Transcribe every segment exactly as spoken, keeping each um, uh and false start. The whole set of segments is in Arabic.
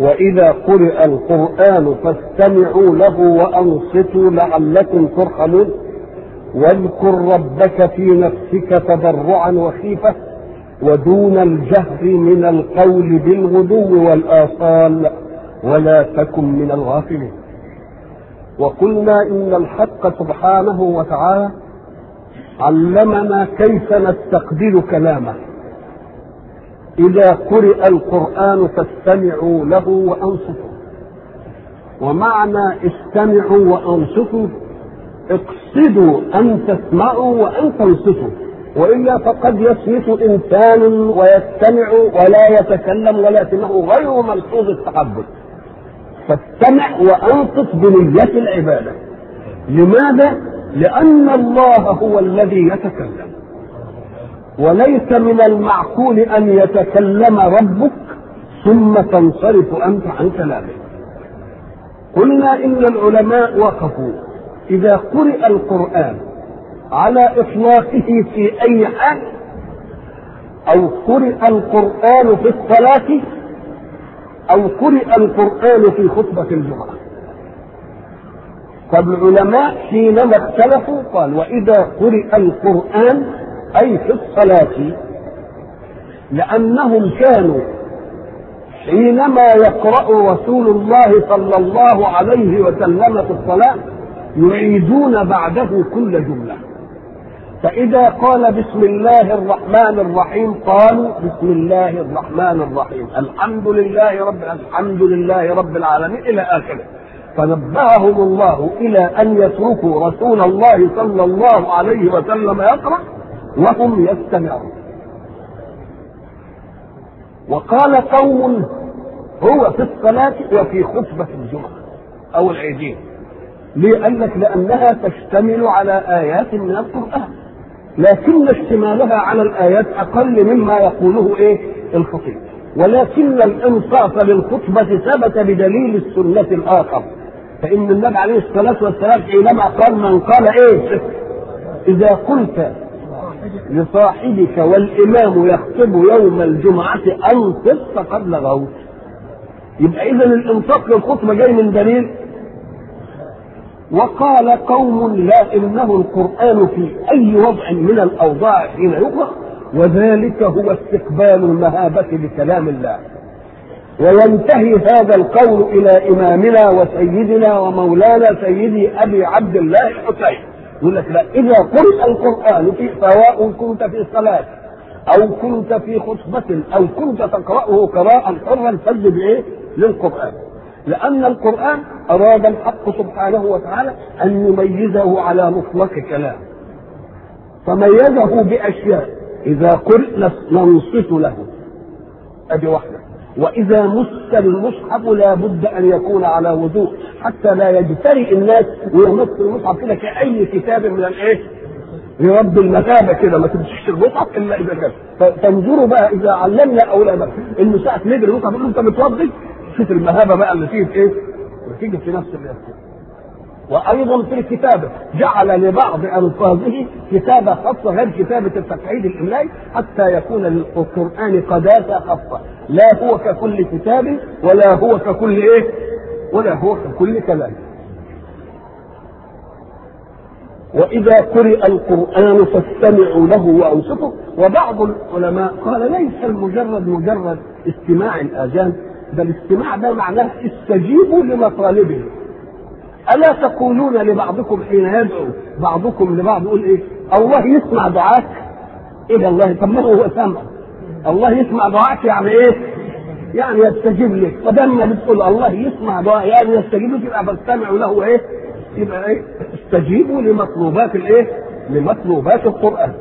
وإذا قرئ القرآن فاستمعوا له وأنصتوا لعلكم ترحمون واذكر ربك في نفسك تضرعا وخيفة ودون الجهر من القول بالغدو والآصال ولا تكن من الغافلين. وقلنا إن الحق سبحانه وتعالى علمنا كيف نستقبل كلامه. إذا قرئ القرآن فاستمعوا له وأنصتوا، ومعنى استمعوا وأنصتوا اقصدوا أن تسمعوا وأن تنصتوا، وإلا فقد يصمت إنسان ويستمع ولا يتكلم ولكنه غير ملحوظ التقبل. فاستمع وأنصت بنية العبادة. لماذا؟ لأن الله هو الذي يتكلم، وليس من المعقول أن يتكلم ربك ثم تنصرف أنت عن كلامه. قلنا إن العلماء وقفوا إذا قرئ القرآن على إطلاقه في أي حال، أو قرئ القرآن في الصلاة، أو قرئ القرآن في خطبة الجمعة. فالعلماء حينما اختلفوا قال وإذا قرئ القرآن أي في الصلاة، لأنهم كانوا حينما يقرأ رسول الله صلى الله عليه وسلم في الصلاة يعيدون بعده كل جملة. فإذا قال بسم الله الرحمن الرحيم قالوا بسم الله الرحمن الرحيم الحمد لله رب الحمد لله رب العالمين إلى آخره. فنبههم الله إلى أن يتركوا رسول الله صلى الله عليه وسلم يقرأ وهم يستمعون. وقال قوم هو في الصلاة وفي خطبة الجمعة أو العيدين. ليه؟ قال لك لأنها تشتمل على آيات من القرآن، لكن اشتمالها على الآيات أقل مما يقوله إيه الخطيب، ولكن الإنصاف للخطبة ثبت بدليل السنة الآخر. فإن النبي عليه الصلاة والسلام حينما قال من قال إيه إذا قلت لصاحبك والإمام يخطب يوم الجمعة أنصت فقد لغوت. يبقى إذن الإنصاف للخطبة جاي من دليل. وقال قوم لا إنه القرآن في أي وضع من الأوضاع حين يقرأ، وذلك هو استقبال المهابة بكلام الله. وينتهي هذا القول إلى إمامنا وسيدنا ومولانا سيدي أبي عبد الله الحسين، يقول لك لا، إذا قرأ القرآن في سواء كنت في صلاة أو كنت في خطبة أو كنت تقرأه قراءة حرا فاجب إيه للقرآن، لأن القرآن أراد الحق سبحانه وتعالى أن يميزه على مطلق كلام، فميزه بأشياء إذا قرئ ننصت له، أدي واحدة. وإذا مس المصحف لا بد أن يكون على وضوء حتى لا يجترئ الناس ويمس المصحف كده كأي كتاب من الإيه؟ يرد المثابة كده، ما تمسكش المصحف إلا إذا كان. فانظروا بقى إذا علمنا أولادنا إنه ساعة نجري المصحف يقول له أنت بتوضي، شوف المهابة بقى اللي فيه في إيه؟ وتيجي في نفس الأسئلة. وأيضا في الكتابة جعل لبعض ألفاظه كتابة خاصة غير كتابة التقعيد الإملائي حتى يكون للقرآن قداسة خاصة، لا هو ككل كتاب ولا هو ككل إيه؟ ولا هو ككل كلام. وإذا قرئ القرآن فاستمعوا له وأنصتوا. وبعض العلماء قال ليس المجرد مجرد استماع الآذان، بل الاستماع ده معناه استجيبوا لمطالبه. ألا تقولون لبعضكم حين يدعو بعضكم لبعض يقول إيه؟ الله يسمع دعاك. إيه الله؟ طب ما هو سمع. الله يسمع دعاك يعني إيه؟ يعني يستجيب لك. فلما بتقول الله يسمع دعاك يعني يستجيب لك، يبقى فاستمعوا له إيه؟ يبقى إيه؟ استجيبوا لمطلوبات الإيه؟ لمطلوبات القرآن.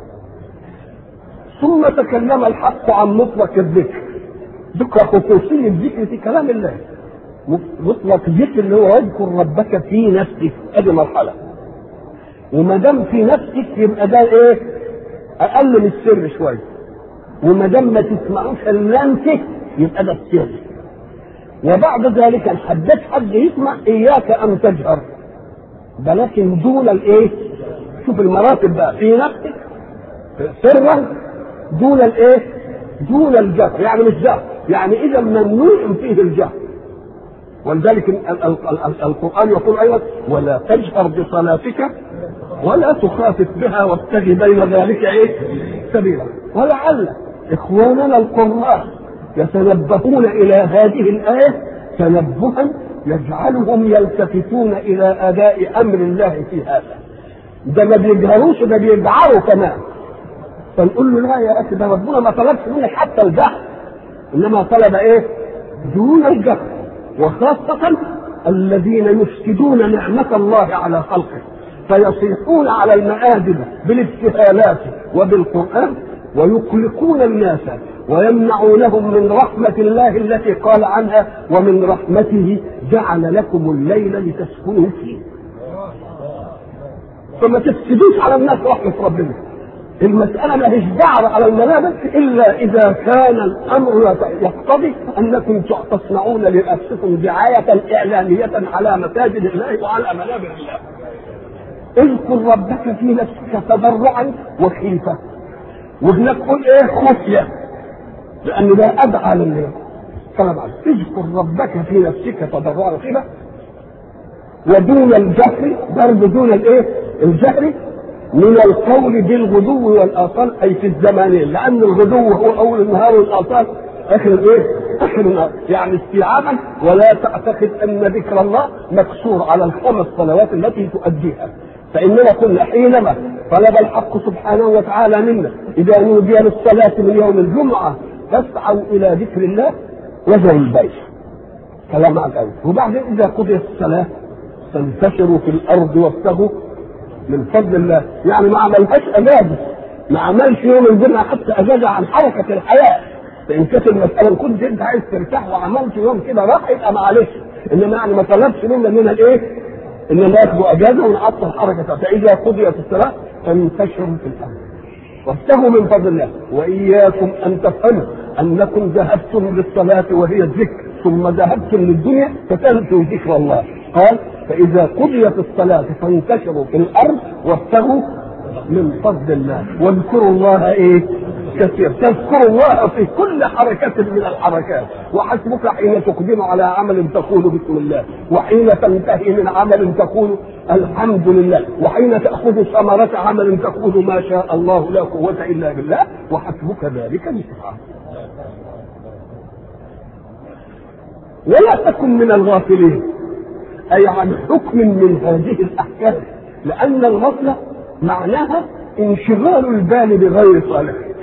ثم تكلم الحق عن مطلق الذكر، ذكر خصوصي الذكر في كلام الله. مطلق ذكر اللي هو اذكر ربك في نفسك، ادي مرحله. وما دام في نفسك يبقى ده ايه؟ اقل من السر شويه. وما دام ما تسمعوش الا انت يبقى ده السر. وبعد ذلك ان حددت حد يسمع اياك ان تجهر، ولكن دون الايه؟ شوف المراتب بقى، في نفسك سرا دون الايه؟ دون الجهر، يعني مش جهر. يعني اذا ممنوع فيه الجهر. ولذلك القرآن يقول ايضا ولا تجهر بصلاتك ولا تخافت بها وابتغ بين ذلك ايه سبيلا. ولعل اخواننا القراء يتنبهون الى هذه الايه تنبها يجعلهم يلتفتون الى اداء امر الله في هذا. ده ما بيجهروش، ده بيجعروا كمان. فنقول له لا يا اخي، ده ربنا ما طلبش منك حتى الجهر، انما طلب ايه؟ دون الجهر. وخاصة الذين يفسدون نعمة الله على خلقه فيصيحون على المآذن بالابتهالات وبالقرآن ويقلقون الناس ويمنعونهم من رحمة الله التي قال عنها ومن رحمته جعل لكم الليل لتسكنوا فيه. فما تفسدوش على الناس رحمة ربنا. المسألة ما هيش دعوة على المنابر إلا إذا كان الأمر يقتضي أنكم تصنعون لنفسكم دعاية إعلامية على مساجد الله وعلى منابر الله. اذكر ربك في نفسك تضرعا وخيفة، وهناك قل ايه خفية، لأن ده أدعى لله. طبعا اذكر ربك في نفسك تضرعا وخيفة ودون الجهر، برضه دون الايه الجهر من القول بالغدو والآصال، أي في الزمانين، لأن الغدو هو أول النهار والآصال آخر الايه؟ آخر النهار، يعني استيعابا. ولا تعتقد أن ذكر الله مقصور على الخمس صلوات التي تؤديها، فإننا كنا حينما طلب الحق سبحانه وتعالى منا إذا نودي للصلاة من يوم الجمعة فاسعوا إلى ذكر الله وذروا البيع. كلام عن الأول. وبعدين إذا قضيت الصلاة فانتشروا في الأرض وابتغوا من فضل الله. يعني ما عملهاش أجازة، ما عملش يوم الجمعة حتى أجازة عن حركة الحياة. فإن كانت المسألة كنت أنت عايز ترتاح وعملت يوم كده راح يبقى معلش، إنما يعني ما طلبش منا من الإيه؟ إنما ياخدوا أجازة ونعطل حركة. فإذا قضيت الصلاة فانتشروا في الأرض وابتغوا من فضل الله. وإياكم أن تفهموا أنكم ذهبتم للصلاة وهي الذكر ثم ذهبتم للدنيا فتنسوا ذكر الله. قال فإذا قضيت الصلاة فانتشروا في الأرض وابتغوا من فضل الله واذكروا الله إيه كثير. تذكروا الله في كل حركة من الحركات. وحسبك حين تقدم على عمل تقول بسم الله، وحين تنتهي من عمل تقول الحمد لله، وحين تأخذ ثمرة عمل تقول ما شاء الله لا قوة إلا بالله، وحسبك ذلك ذكرى. ولا تكن من الغافلين، أي عن حكم من هذه الأحكام، لأن الغفلة معناها انشغال البال بغير صالحك.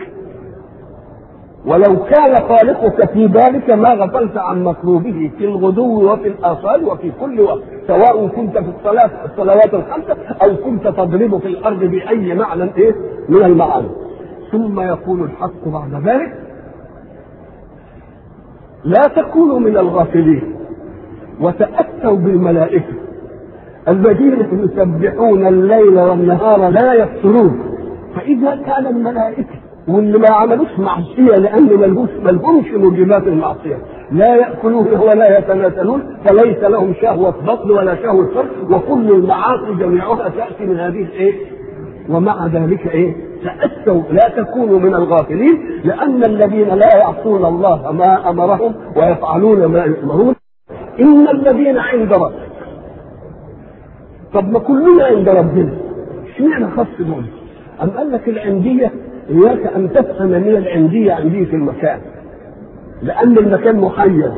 ولو كان خالقك في بالك ما غفلت عن مطلوبه في الغدو وفي الآصال وفي كل وقت، سواء كنت في الصلاة الصلوات الخمسة أو كنت تضرب في الأرض بأي معنى إيه من المعاني. ثم يقول الحق بعد ذلك لا تكونوا من الغافلين وتأتوا بالملائكة الذين يسبحون الليل والنهار لا يفترون. فإذا كان الملائكة واللي ما عملوش معصية لأن ملهمش موجبات المعصية لا يأكلون ولا يتناسلون فليس لهم شهوة بطن ولا شهوة فرج، وكل المعاصي جميعها تأتي من هذه الإيه؟ ومع ذلك إيه؟ تأتوا لا تكونوا من الغافلين، لأن الذين لا يعصون الله ما أمرهم ويفعلون ما يؤمرون إن الذين عند ربك. طب ما كلنا عند ربنا، اشمعنى خاص دول؟ أم قال لك العندية إياك أن تفهم من العندية عندية المكان، لأن المكان محيز.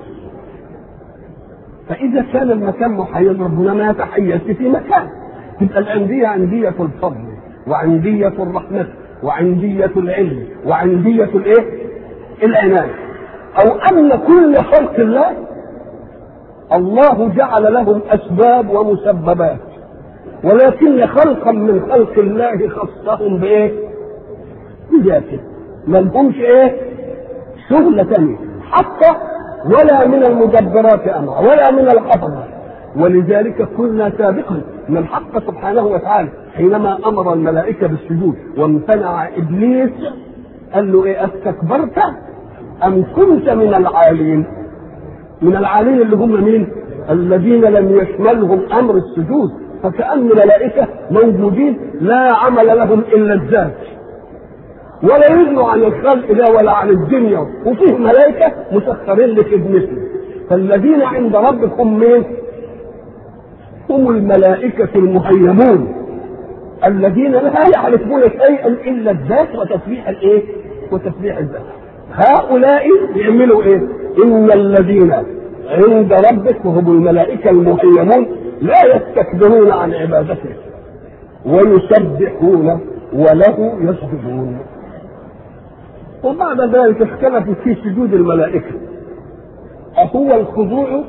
فإذا كان المكان محيز ربنا ما يتحيز في مكان، تبقى العندية عندية الفضل وعندية الرحمة وعندية العلم وعندية الإيه؟ العناية. أو أن كل خلق الله الله جعل لهم أسباب ومسببات، ولكن خلقا من خلق الله خصهم بإيه؟ بذاته، ما لهمش إيه؟ شغلة ثانية حتى ولا من المدبرات أمر ولا من الحفظ. ولذلك قلنا سابقا ان الحق سبحانه وتعالى حينما امر الملائكه بالسجود وامتنع ابليس قال له ايه؟ استكبرت ام كنت من العالين؟ من العالين اللي هم مين؟ الذين لم يشملهم امر السجود. فكأن الملائكه موجودين لا عمل لهم الا الذات، ولا يغنوا عن الخلق ده ولا عن الدنيا، وفيه ملائكه مسخرين لخدمته. فالذين عند ربكم مين؟ هم الملائكه المهيمون الذين لا يعرفون شيئا الا الذات وتسبيح الايه؟ وتسبيح الذات. هؤلاء يعملوا ايه؟ ان الذين عند ربك وهم الملائكه المهيمون لا يستكبرون عن عبادته ويسبحون وله يسجدون. وبعد ذلك اختلفوا في سجود الملائكه، اهو الخضوع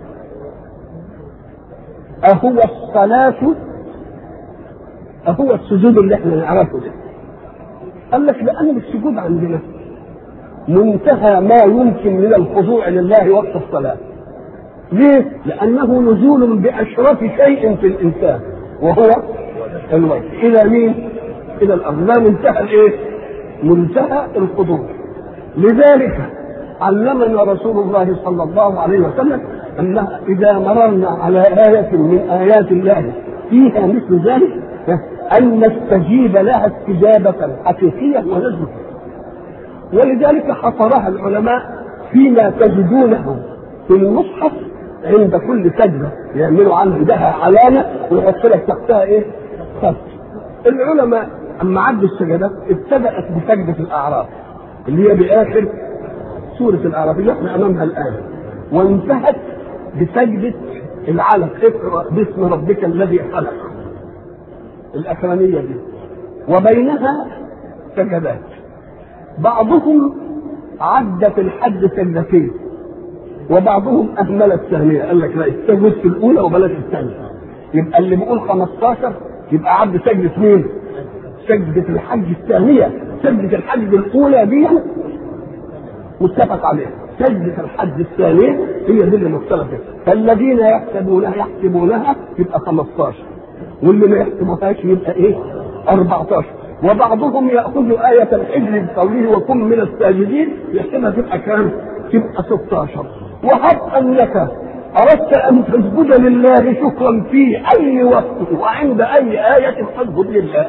اهو الصلاه اهو السجود اللي احنا نعرفه ده؟ قال لك لان السجود عندنا منتهى ما يمكن من الخضوع لله وقت الصلاه. ليه؟ لانه نزول باشرف شيء في الانسان وهو الوجه الى مين؟ الى الارض. لا منتهى الايه؟ منتهى الخضوع. لذلك علمنا رسول الله صلى الله عليه وسلم ان اذا مررنا على آية من آيات الله فيها مثل ذلك ان نستجيب لها استجابة حقيقية ونزلة. ولذلك حصرها العلماء فيما تجدونه في المصحف عند كل سجدة يعملوا عندها علامة ويحط لك تحتها ايه؟ خط. العلماء اما عدوا السجدات ابتدأت بسجدة الاعراف اللي هي باخر سورة الاعراف اللي احنا امامها الان، وانتهت بسجدة العلق اقرأ باسم ربك الذي خلق الاخرانية دي، وبينها سجدات. بعضهم عد في الحد سجدتين وبعضهم اهمل الثانيه، قال لك لا استجد في الاولى وبلاش الثانيه. يبقى اللي بيقول خمستاشر يبقى عد سجده مين؟ سجده الحج الثانيه. سجده الحج الاولى دي متفق عليها، سجده الحج الثانيه هي دي اللي مختلفه. فالذين يحسبونها يحسبونها يبقى خمستاشر، واللي ما يحسبوهاش يبقى ايه؟ اربعتاشر. وبعضهم ياخذ ايه الحجر بقوله وكن من الساجدين يحسبها تبقى كام؟ تبقى ستاشر. وهب انك اردت ان تسجد لله شكرا في اي وقت وعند اي ايه فاسجد لله.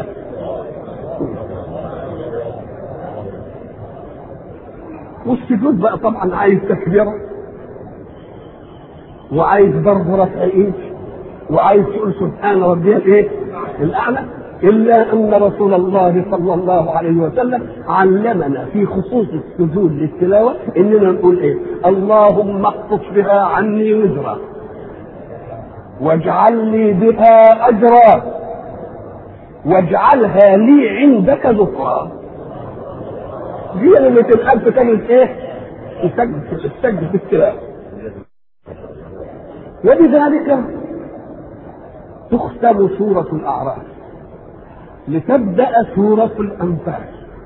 والسجود بقى طبعا عايز تكبيره وعايز ضرب رفع ايد وعايز تقول سبحان ربي الايه؟ الاعلى. إلا أن رسول الله صلى الله عليه وسلم علمنا في خصوص السجود للتلاوة إننا نقول إيه؟ اللهم اخفف بها عني وزرا واجعل لي بها أجرا واجعلها لي عندك ذكرا. دي اللي تتقال في سجد إيه؟ في سجد التلاوة. وبذلك تختم سورة الأعراف لتبدأ سورة الأنفال.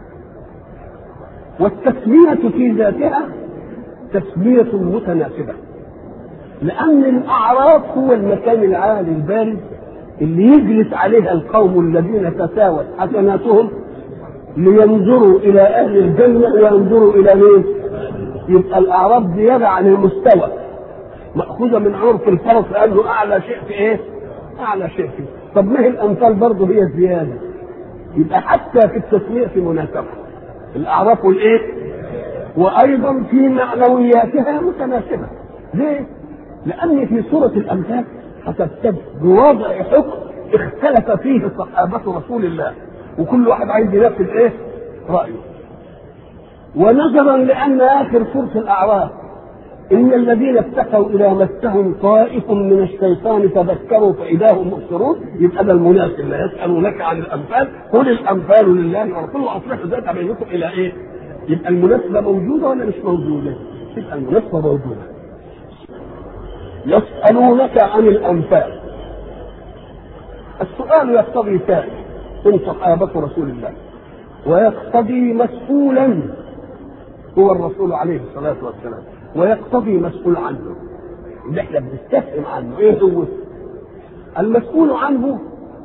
والتسمية في ذاتها تسمية متناسبة، لأن الأعراف هو المكان العالي البارد اللي يجلس عليها القوم الذين تساوت حسناتهم لينظروا إلى أهل الجنة وينظروا إلى مين؟ يبقى الأعراف زيادة عن المستوى مأخوذة من عرف الفرس لأنه أعلى شيء في إيه؟ أعلى شيء فيه. طب ما هي الأنفال برضه هي الزيادة؟ يبقى حتى في التسمية في مناسبة الأعراف والإيه؟ وأيضا في معنوياتها متناسبة. ليه؟ لأن في سورة الأنفال هتبتدئ بوضع حكم اختلف فيه صحابة رسول الله وكل واحد عايز ينفذ إيه؟ رأيه. ونظرا لأن آخر سورة الأعراف إن الذين اتقوا إذا مسهم طائف من الشيطان تذكروا فإذا هم مبصرون، يبقى ده المناسب. لا يسألونك عن الأنفال قل الأنفال لله ورسوله وأصلحوا ذات بينكم إلى إيه؟ يبقى المناسبة موجودة ولا مش موجودة؟ يبقى المناسبة موجودة. يسألونك عن الأنفال، السؤال يقتضي سائل من صحابة رسول الله ويقتضي مسؤولا هو الرسول عليه الصلاة والسلام ويقتضي مسؤول عنه اللي احنا بنستفهم عنه. ايه هو المسؤول عنه؟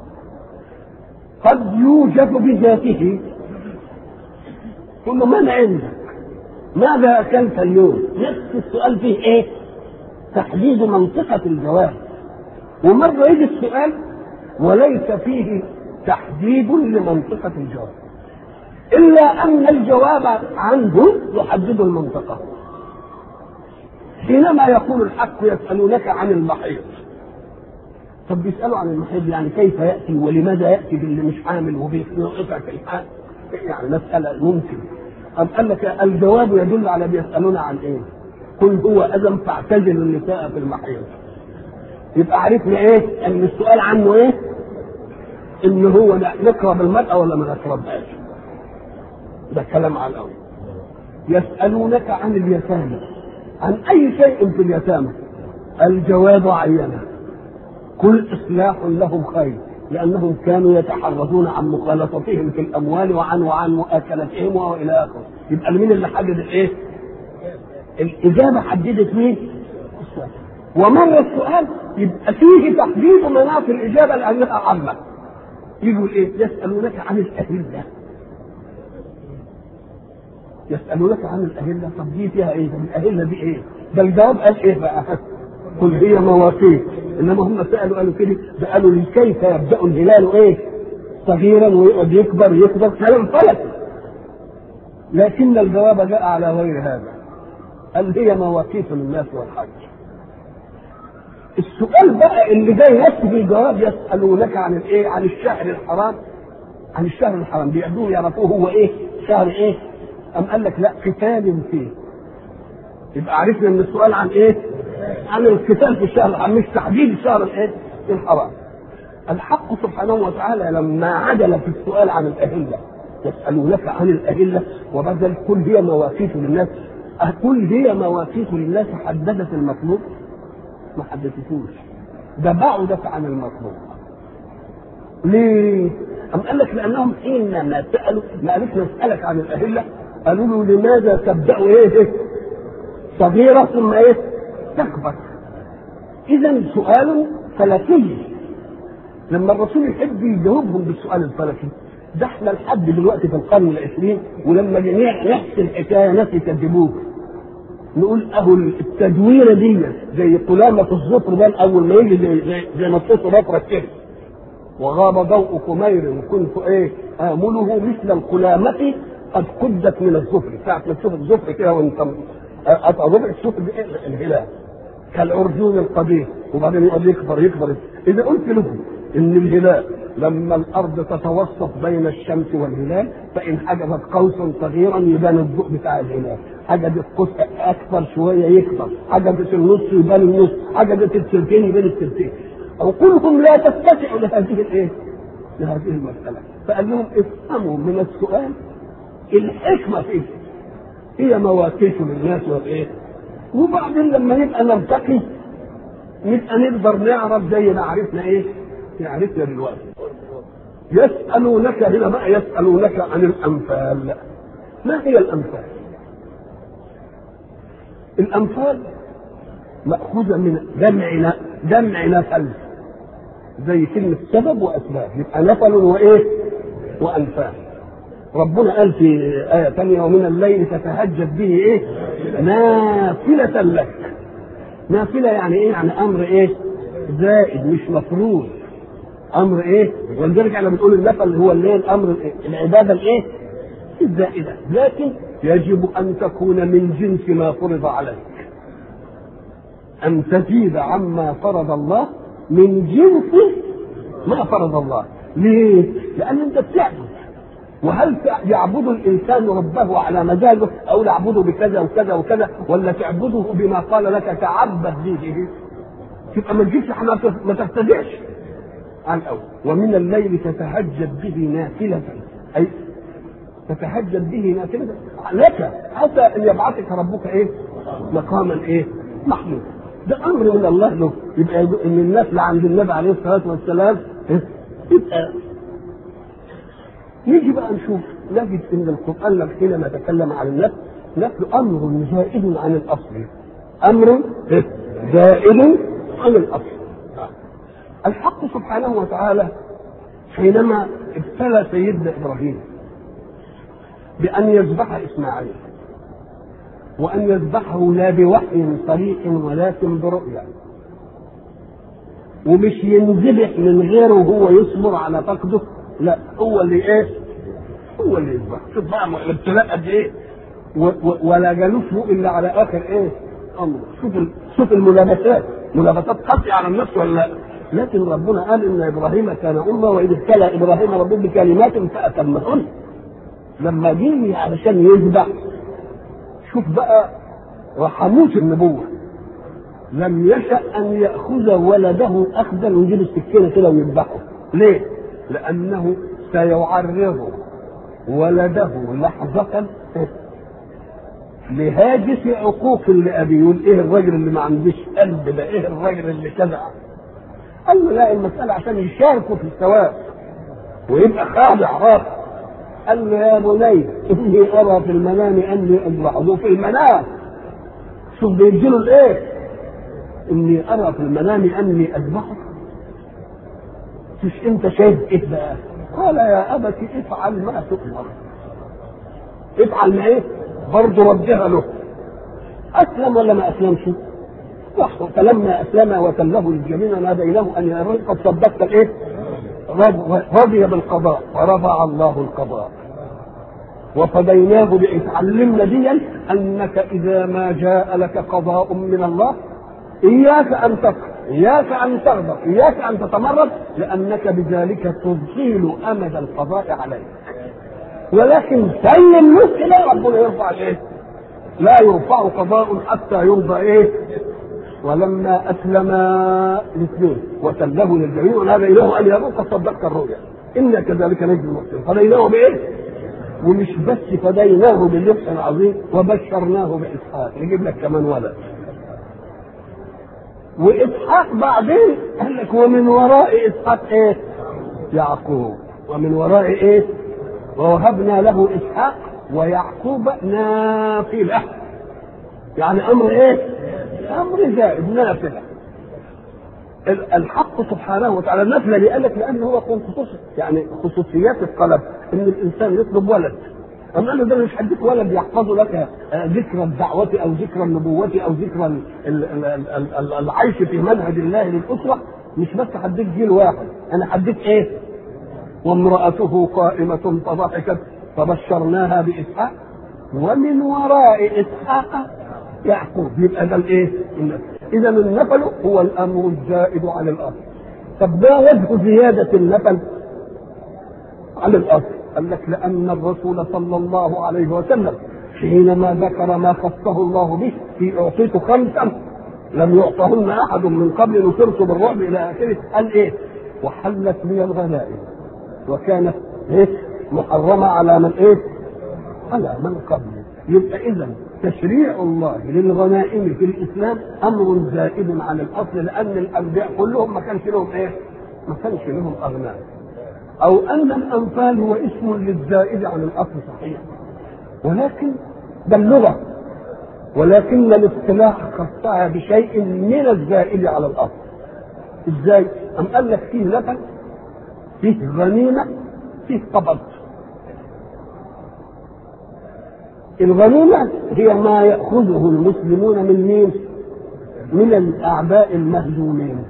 قد يوجد بذاته. كل من عندك ماذا اكلت اليوم؟ نفس السؤال فيه ايه؟ تحديد منطقة الجواب. ومرة يجي السؤال وليس فيه تحديد لمنطقة الجواب. إلا أن الجواب عنه يحدد المنطقة. حينما يقول الحق يسألونك عن المحيط، طب بيسألوا عن المحيط يعني كيف يأتي ولماذا يأتي باللي مش حامل وبيقطع في الحال، يعني مسألة ممكن. أم قال لك الجواب يدل على بيسألون عن إيه؟ قل هو أذى فاعتزلوا النساء في المحيط. يبقى عرفنا إيه؟ أن السؤال عنه إيه؟ إن هو نقرب المرأة ولا ما نقربهاش. ده كلام على الأول. يسألونك عن اليتامى، عن أي شيء في اليتامى. الجواب عينه، كل إصلاح لهم خير، لأنهم كانوا يتحرزون عن مخالطتهم في الأموال وعن وعن مؤاكلتهم وإلى آخره. يبقى مين اللي حدد الإيه؟ الإجابة حددت مين؟ السؤال. ومر السؤال يبقى فيه تحديد مناط الإجابة لأنها عامة. يقول إيه؟ يسألونك عن الأهلة. يسألونك عن الأهلة، طب دي فيها إيه؟ الأهلة دي إيه؟ ده الجواب قال إيه بقى؟ قل هي مواقيت. انما هم سالوا قالوا كده، ده قالوا لي كيف يبدا الهلال ايه؟ صغيرا ويقعد يكبر يكبر كلام فلك. لكن الجواب جاء على غير هذا، قال هي مواقيت للناس والحج. السؤال بقى اللي جاي نفسه في الجواب يسالونك عن الايه؟ عن الشهر الحرام. عن الشهر الحرام بيعدوه يعرفوه هو ايه؟ شهر ايه؟ ام قال لك لا قتال فيه. يبقى عرفنا ان السؤال عن ايه؟ عن القتال في الشهر الحرام، مش تحديد الشهر الايه؟ الحرام. الحق سبحانه وتعالى لما عدل في السؤال عن الأهلة، يسألونك عن الأهلة وبدل كل هي مواقيت للناس، كل هي مواقيت للناس حددت المطلوب؟ ما حددتوش، ده بعدت عن المطلوب. ليه؟ أم قال لك لأنهم حينما سألوا ما قالوش نسألك عن الأهلة، قالوا له لماذا تبدأ ايه؟ صغيرة ثم ايه؟ تكبر. إذا سؤال فلكي. لما الرسول يحب يجاوبهم بالسؤال الفلكي، ده احنا لحد دلوقتي في القرن العشرين ولما جميع نفس الحكايه ناس يكذبوه نقول اهو التدويره دي زي قلامه الظفر ده اول ما يجي زي زي, زي ما تصل بطرك كده، وغاب ضوء قمير وكنت ايه امله مثل القلامه قد قدت من الظفر. ساعه ما تشوف الظفر كده وانت قطع ظفر تشوف الهلال كالعرجون القديم وبعدين يقعد يكبر يكبر. اذا قلت لهم ان الهلال لما الارض تتوسط بين الشمس والهلال فان حجبت قوسا صغيرا يبان الضوء بتاع الهلال، حجبت قوس اكثر شويه يكبر، حجبت النص يبان النص، حجبت الثلثين يبان الثلثين. عقولكم لا تتسع لهذه الايه؟ لهذه المساله. فقال لهم افهموا من السؤال الحكمه فيه، هي مواقيت للناس والايه؟ وبعدين لما نبقى نلتقي نبقى نقدر نعرف زي ما عرفنا ايه؟ عرفنا دلوقتي. يسألونك هنا بقى يسألونك عن الأنفال. ما هي الأنفال؟ الأنفال مأخوذة من جمع جمع نفل، زي كلمة سبب وأسباب، يبقى نفل وإيه؟ وأنفال. ربنا قال في آية ثانية ومن الليل تتهجد به إيه؟ نافلة لك. نافلة يعني إيه؟ يعني أمر إيه؟ زائد مش مفروض، امر ايه؟ ولذلك احنا بنقول النفل هو اللي الامر العباده الايه؟ الزائده، لكن يجب ان تكون من جنس ما فرض عليك، ان تزيد عما فرض الله من جنس ما فرض الله. ليه؟ لان انت بتعبد، وهل يعبد الانسان ربه على مزاجه او يعبده بكذا وكذا وكذا، ولا تعبده بما قال لك تعبد به؟ تبقى ما تجيش ما تبتدعش عن الأول. ومن الليل تتهجد به نافلة، أي تتهجد به نافلة لك حتى أن يبعثك ربك إيه؟ مقاما إيه؟ محمود. ده أمر من الله له. يبقى إن الناس اللي عند النبي عليه الصلاة والسلام يبقى نيجي بقى نشوف نجد إن القرآن حينما تكلم عن النفس نفس أمر زائد عن الأصل، أمر زائد عن الأصل. الحق سبحانه وتعالى حينما ابتلى سيدنا إبراهيم بأن يذبح إسماعيل، وأن يذبحه لا بوحي صريح ولكن برؤيا، ومش ينذبح من غيره وهو يصبر على فقده، لا هو اللي ايه؟ هو اللي يذبح. شوف بقى الابتلاء قد ايه، ولا جالوش الا على اخر ايه امر. شوف شوف الملابسات، ملابسات قاسيه على النفس ولا لا؟ لكن ربنا قال ان ابراهيم كان امه واذ ابتلى ابراهيم ربه بكلمات فاتمهن. لما جه علشان يذبح، شوف بقى رحموش النبوه، لم يشأ ان ياخذ ولده اخذا ويجيب السكينه كده ويذبحه. ليه؟ لانه سيعرض ولده لحظه لهاجس عقوق لأبيه. يقول ايه الراجل اللي ما عندوش قلب ده، ايه الراجل اللي كذا. قال له لا، المسألة عشان يشاركوا في الثواب ويبقى خاضع راضي. قال له يا بني اني ارى في المنام اني اذبحه. في المنام شوف بيجيله الايه، اني ارى في المنام اني اذبحه. مش انت شايف ايه بقى؟ قال يا ابت افعل ما تؤمر. افعل ما ايه؟ برضه ردها له. اسلم ولا ما اسلمش؟ فلما اسلم وتله للجبين ناديناه ان يا رب قد صدقت الايه؟ رضي بالقضاء ورفع الله القضاء وفديناه بإثم. علمنا ديا انك اذا ما جاء لك قضاء من الله اياك ان تكفر، اياك ان تغضب، اياك ان تتمرد، لانك بذلك تطيل امد القضاء عليك. ولكن سلم مسئلة ربنا يرفع ايه؟ لا يرفع قضاء حتى يرضى ايه؟ ولما اسلم الاثنين وسلمه للجميع ونادى اليه ان يا رب قد صدقت الرؤيا انا كذلك نجزي المحسنين. فديناه بايه؟ ومش بس فديناه بالرزق العظيم وبشرناه باسحاق. نجيب لك كمان ولد. واسحاق بعدين قال لك ومن وراء اسحاق ايه؟ يعقوب. ومن وراء ايه؟ ووهبنا له اسحاق ويعقوب نافله. يعني امر ايه؟ امر زائد نافله. الحق سبحانه وتعالى النافله دي قال لك لان هو خصوص يعني خصوصيات الطلب ان الانسان يطلب ولد. اما قال له ده مش هديك ولد يحفظ لك ذكرى الدعوه او ذكرى النبوه او ذكرى العيش في منهج الله للاسره، مش بس هديك جيل واحد، انا هديك ايه؟ وامرأته قائمة فضحكت فبشرناها بإسحاق ومن وراء إسحاق يعقوب. يبقى ده الإيه؟ إذا النفل هو الأمر الزائد على الأصل. طب ده وجه زيادة النفل على الأصل. قال لك لأن الرسول صلى الله عليه وسلم حينما ذكر ما خصه الله به في أعطيت خمسا لم يعطهن أحد من قبل نصرت بالرعب إلى آخره، قال إيه؟ وحلت لي الغنائم وكانت ايه؟ محرمه على من ايه؟ على من قبله. يبقى اذا تشريع الله للغنائم في الاسلام امر زائد عن الاصل، لان الانبياء كلهم ما كانش لهم ايه؟ ما كانش لهم اغنام. او ان الانفال هو اسم للزائد عن الاصل صحيح، ولكن ده اللغه، ولكن الاصطلاح خصها بشيء من الزائد على الاصل. ازاي؟ ام قال لك فيه لبن، فيه غنيمة، فيه قبض. الغنيمة هي ما يأخذه المسلمون من مين؟ من الأعداء المهزومين.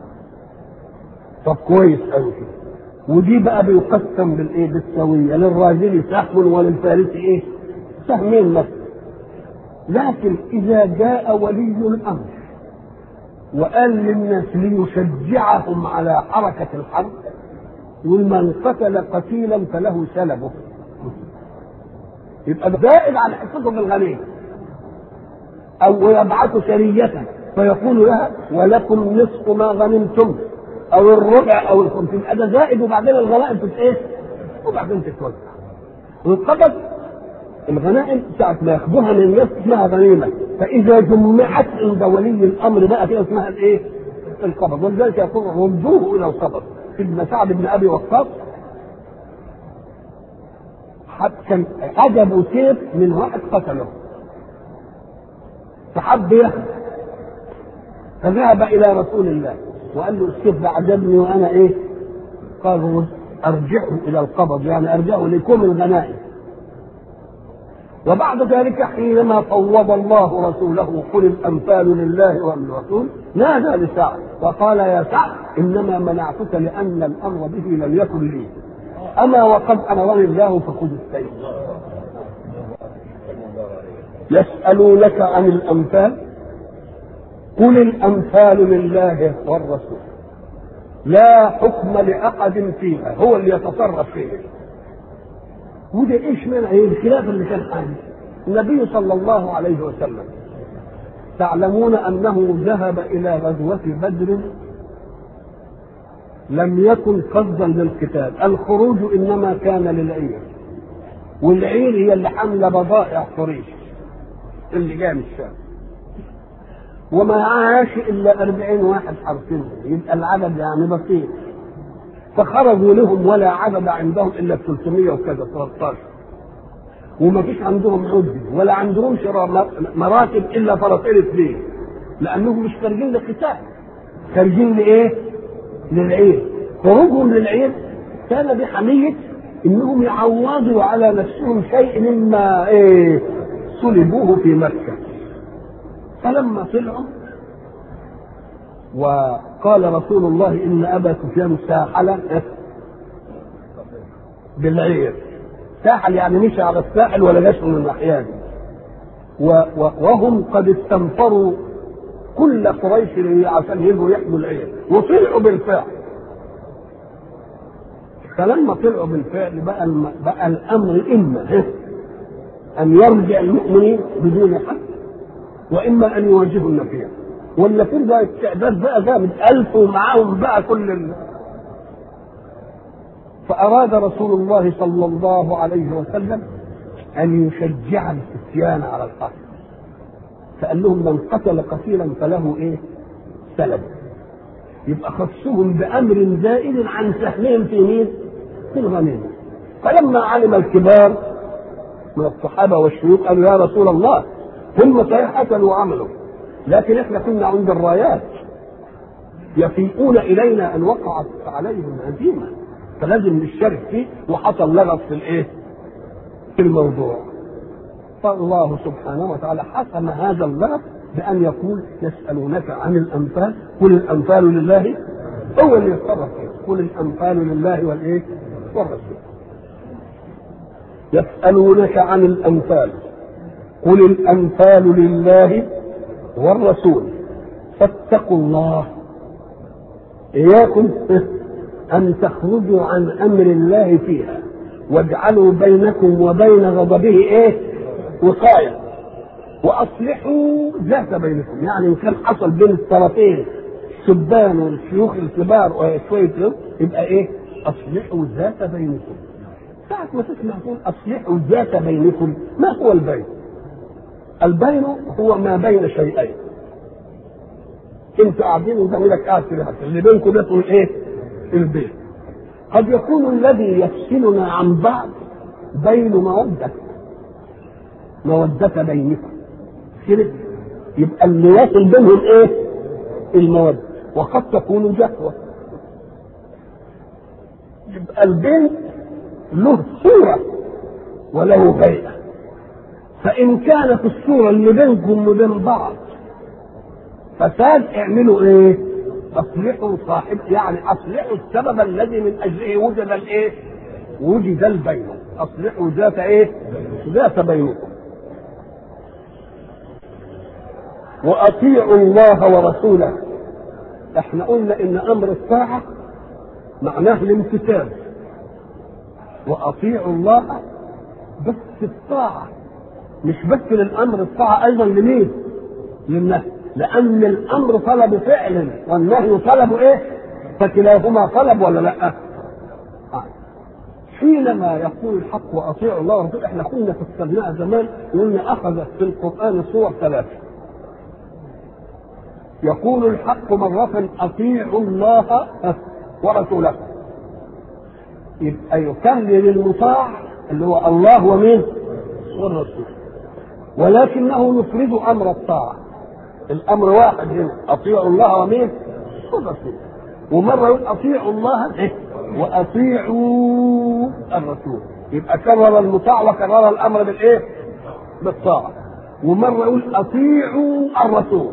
طب كويس أوي كده. ودي بقى بيقسم بالإيه؟ بالسوية، للراجل سهم وللفارس إيه؟ سهمين مثلا. لكن إذا جاء ولي الأمر وقال للناس ليشجعهم على حركة الحرب، ومن قتل قتيلا فله سلبه، يبقى زائد على حصته في الغنيمه. او يبعث سريه فيقول لها ولكم نصف ما غنمتم او الربع او الخمسين، هذا زائد وبعدين الغنائم في ايه؟ وبعدين تتوزع. والقبض الغنائم ساعه ما ياخذوها من الناس اسمها غنيمه، فاذا جمعت عند ولي الامر بقى كده اسمها الايه؟ القبض. ولذلك يقول ردوه الى القبض. ابن سعد بن ابي وقاص حتى عجبوا سيف من واحد قتله فحب ياخذ، فذهب الى رسول الله وقال له السيف ده عجبني وانا ايه؟ قالوا ارجعه الى القبض، يعني ارجعه لكم الغنائم. وبعد ذلك حينما فوض الله رسوله قل الانفال لله وللرسول نادى لسعد وقال يا سعد انما منعتك لان الامر به لم يكن لي، اما وقد امرني الله فخذ السيف. يسألونك عن الأنفال قل الأنفال لله والرسول لا حكم لأحد فيها، هو اللي يتصرف فيها. وده ايش من ايه الخلاف اللي كان حادث؟ النبي صلى الله عليه وسلم تعلمون انه ذهب الى غزوة بدر لم يكن قصدا للقتال، الخروج انما كان للعير، والعير هي اللي حامله بضائع قريش اللي جاء من الشام، وما عاش الا أربعين واحد حرسهم، يبقى العدد يعني بسيط. فخرجوا لهم ولا عدد عندهم الا ثلاثمائة وكذا ثلاثة عشر، وما فيش عندهم عدة ولا عندهم مراتب الا فرسين اثنين، لانهم مش خارجين لقتال، خارجين لايه؟ للعير. خروجهم للعير كان بحمية انهم يعوضوا على نفسهم شيء مما ايه صلبوه في مكة. فلما طلعوا وقال رسول الله ان ابا سفيان ساحل بالعير، ساحل يعني مشى على الساحل ولا جاش من الناحيه دي، وهم قد استنفروا كل قريش عشان يجوا يحموا العير، وطلعوا بالفعل. فلما طلعوا بالفعل بقى بقى الامر اما ان يرجع المؤمنين بدون حق، واما ان يواجهوا النفير، والنفير ده استعداد بقى جامد ألف ومعاهم بقى كل ال... فأراد رسول الله صلى الله عليه وسلم أن يشجع الفتيان على القتل، فقال لهم من قتل قتيلا فله إيه؟ سلب. يبقى خصهم بأمر زائد عن سهمهم في مين؟ في الغنيمة. فلما علم الكبار من الصحابة والشيوخ قالوا يا رسول الله هم صحيح قتلوا وعملوا، لكن احنا كنا عند الرايات يفيئون إلينا أن وقعت عليهم هزيمة، فلازم نشترك فيه، وحصل لغط في الايه؟ في الموضوع. فالله سبحانه وتعالى حسم هذا اللغط بأن يقول يسألونك عن الأنفال قل الأنفال لله، هو اللي يتصرف فيه، قل الأنفال لله والإيه؟ والرسول. يسألونك عن الأنفال قل الأنفال لله والرسول فاتقوا الله. إياكم أن تخرجوا عن أمر الله فيها واجعلوا بينكم وبين غضبه إيه؟ وقاية، وأصلحوا ذات بينكم. يعني إن كان حصل بين الطرفين الشبان والشيوخ الكبار وشوية يبقى إيه؟ أصلحوا ذات بينكم. ساعة ما تسمع تقول أصلحوا ذات بينكم، ما هو البين؟ البين هو ما بين شيئين. انتوا قاعدين وزميلك قاعد كده، اللي بينكم ده تقول ايه؟ البين. قد يكون الذي يفصلنا عن بعض بين مودة مودة بينكم كده، يبقى اللي يصل بينهم ايه؟ المودة. وقد تكون جهوة، يبقى البين له صورة وله هيئة. فإن كانت الصورة اللي بينكم وبين بعض فساد، اعملوا ايه؟ اصلحوا صاحب، يعني اصلحوا السبب الذي من اجله وجد الايه؟ وجد البين. اصلحوا ذات ايه؟ ذات بينكم. واطيعوا الله ورسوله. احنا قلنا ان امر الطاعه معناه الامتثال، واطيعوا الله بس الطاعه مش بس للامر، الطاعه ايضا لمين؟ للنهي، لان الامر طلب فعل والنهي طلب ايه؟ فكلاهما طلب ولا لا؟ آه. حينما يقول الحق واطيعوا الله ورسوله، احنا كنا فسرناها زمان وقلنا اخذت في القران صور ثلاثه. يقول الحق مرة اطيعوا الله ورسوله، يبقى يكلل المطاع اللي هو الله ومين؟ والرسول. ولكنه يفرد امر الطاعه، الامر واحد هنا اطيعوا الله ومين؟ والرسول. ومره يقول اطيعوا الله واطيعوا الرسول، يبقى كرر المطاع وكرر الامر بالايه؟ بالطاعه. ومره يقول اطيعوا الرسول.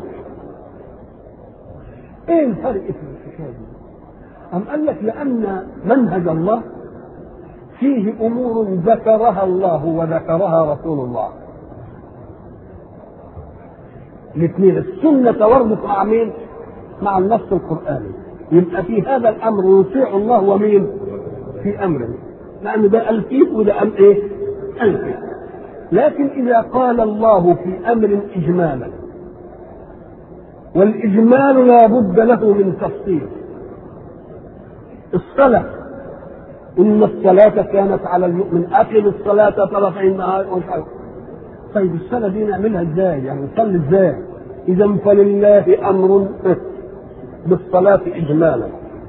ايه الفرق في الحكايه دي؟ أم قال لك لان منهج الله فيه امور ذكرها الله وذكرها رسول الله. الاثنين السنه تورط مع مين؟ مع النص القراني. يبقى في هذا الامر يطيع الله ومين؟ في امره، لان ده قال فيه وده قال ايه؟ قال فيه. لكن اذا قال الله في امر اجمالا، والاجمال لا بد له من تفصيل. الصلاه، ان الصلاه كانت على المؤمن اقم الصلاه طرفي النهار والحيوم. طيب الصلاه دي نعملها ازاي؟ يعني نصلي ازاي؟ اذا فلله امر بالصلاه اجمالا،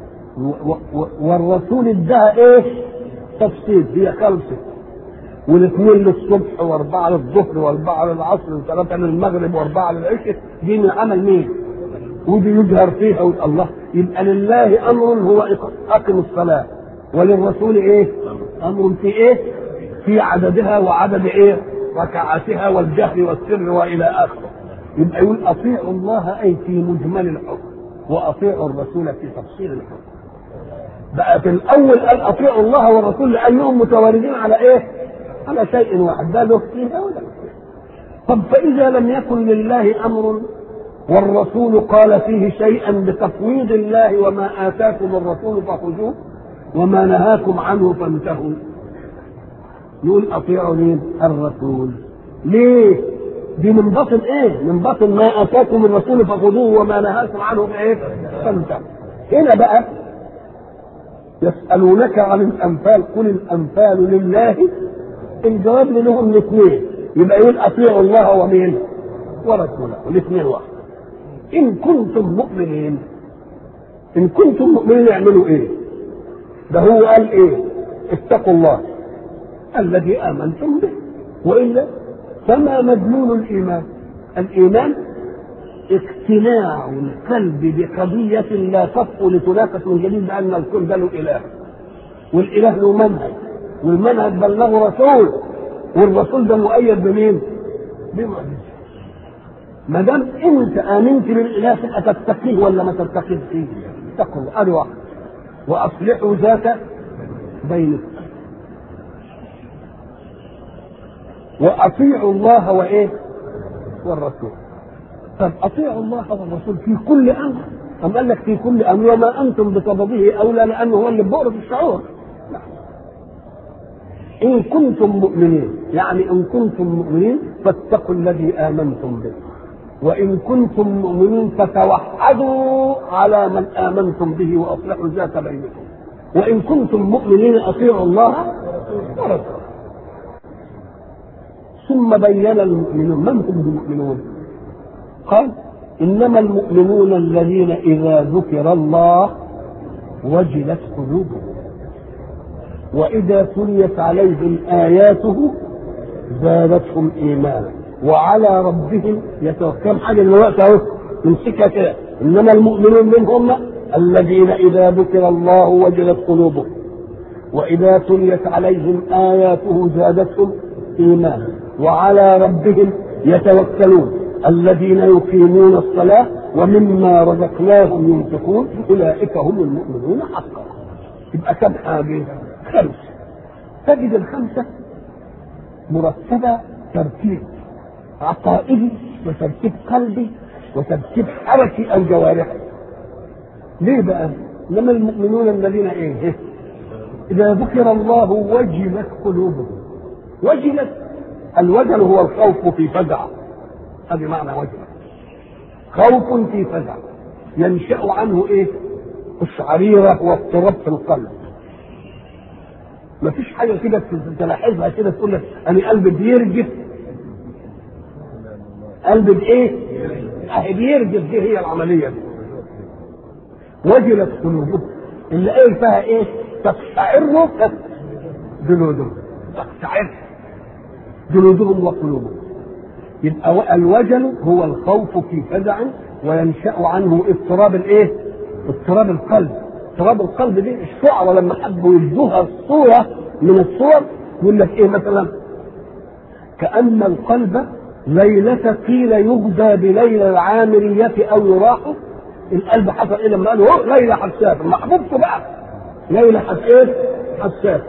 والرسول ادها ايه؟ تفصيل. هي خمسه، والاثنين للصبح واربعه للظهر واربعه للعصر وثلاثه للمغرب واربعه للعشاء. دي من عمل مين؟ ودي يجهر فيها الله. يبقى لله امر هو اقم الصلاه، وللرسول ايه؟ امر في ايه؟ في عددها وعدد ايه؟ ركعاتها والجهر والسر والى اخره. يبقى يقول اطيعوا الله اي في مجمل الحكم، واطيعوا الرسول في تفصيل الحكم. بقى في الاول قال اطيعوا الله والرسول لانهم متواردين على ايه؟ على شيء واحد، ده له فيها ولا فيها. طب فاذا لم يكن لله امر والرسول قال فيه شيئا بتفويض الله، وما اتاكم الرسول فخذوه وما نهاكم عنه فانتهوا، نقول اطيعوا مين؟ الرسول. ليه؟ دي من باطن ايه؟ من باطن ما اتاكم الرسول فخذوه وما نهاكم عنه بايه؟ فانتهوا. هنا بقى يسالونك عن الانفال قل الانفال لله. الجواب لهم الاثنين، يبقى يقول اطيعوا الله ومين؟ ورسوله، الاثنين واحد. ان كنتم مؤمنين، ان كنتم مؤمنين يعملوا ايه؟ ده هو قال ايه؟ اتقوا الله الذي امنتم به، والا فما مضمون الايمان؟ الايمان اقتناع القلب بقضيه لا تبقى لتنافس من جديد بان الكل ده له اله، والاله له منهج، والمنهج بلغه رسول، والرسول ده مؤيد بمين؟ بمعجزه. ما دام انت امنت بالاله تبقى تتقيه ولا ما تتقيه فيه؟ اتقوا الله. ادي واحد. واصلحوا ذات بينكم، واطيعوا الله وايه؟ والرسول. طب اطيعوا الله والرسول في كل امر، أم قال لك في كل امر وما انتم بسببه اولى لانه هو اللي بؤرة الشعور. لا. ان كنتم مؤمنين، يعني ان كنتم مؤمنين فاتقوا الذي امنتم به، وان كنتم مؤمنين فتوحدوا على من امنتم به واصلحوا ذات بينكم، وان كنتم مؤمنين اطيعوا الله ورسوله. ثم بين المؤمنون. من هم المؤمنون؟ قال انما المؤمنون الذين اذا ذكر الله وجلت قلوبهم واذا تليت عليهم اياته زادتهم ايمانا وعلى ربهم يتوكلون. حاجه دلوقتي اهو نمسكها كده. انما المؤمنون منهم الذين اذا ذكر الله وجلت قلوبهم واذا تليت عليهم اياته زادتهم ايمانا وعلى ربهم يتوكلون الذين يقيمون الصلاه ومما رزقناهم ينفقون اولئك هم المؤمنون حقا. يبقى كم حاجه؟ خمسه. تجد الخمسه مرتبه ترتيب عقائدي وترتيب قلبي وترتيب حركي الجوارح. ليه بقى؟ لما المؤمنون الذين ايه؟ اذا ذكر الله وجلت قلوبهم. وجلت، الوجل هو الخوف في فزع، هذا معنى وجل. خوف في فزع ينشأ عنه ايه؟ الشعريرة واضطراب في القلب. مفيش حاجة كده تلاحظها كده تقول لك انا قلبي بيرجف. قلبي بايه؟ اهي بيرجف، دي هي العملية دي. وجلت قلوبهم اللي قال فيها ايه؟ تقشعر جلودهم، تقشعر جلودهم وقلوبهم. يبقى الوجل هو الخوف في فزع وينشأ عنه اضطراب الايه؟ اضطراب القلب. اضطراب القلب دي الشعراء لما حبوا يدوها الصورة من الصور يقول لك ايه مثلا؟ كأن القلب ليلة قيل يغدى بليلة العامرية او يراح. القلب حصل ايه لما قالوا ليلة حساسة؟ محبوبته بقى ليلة حساسة حساسة.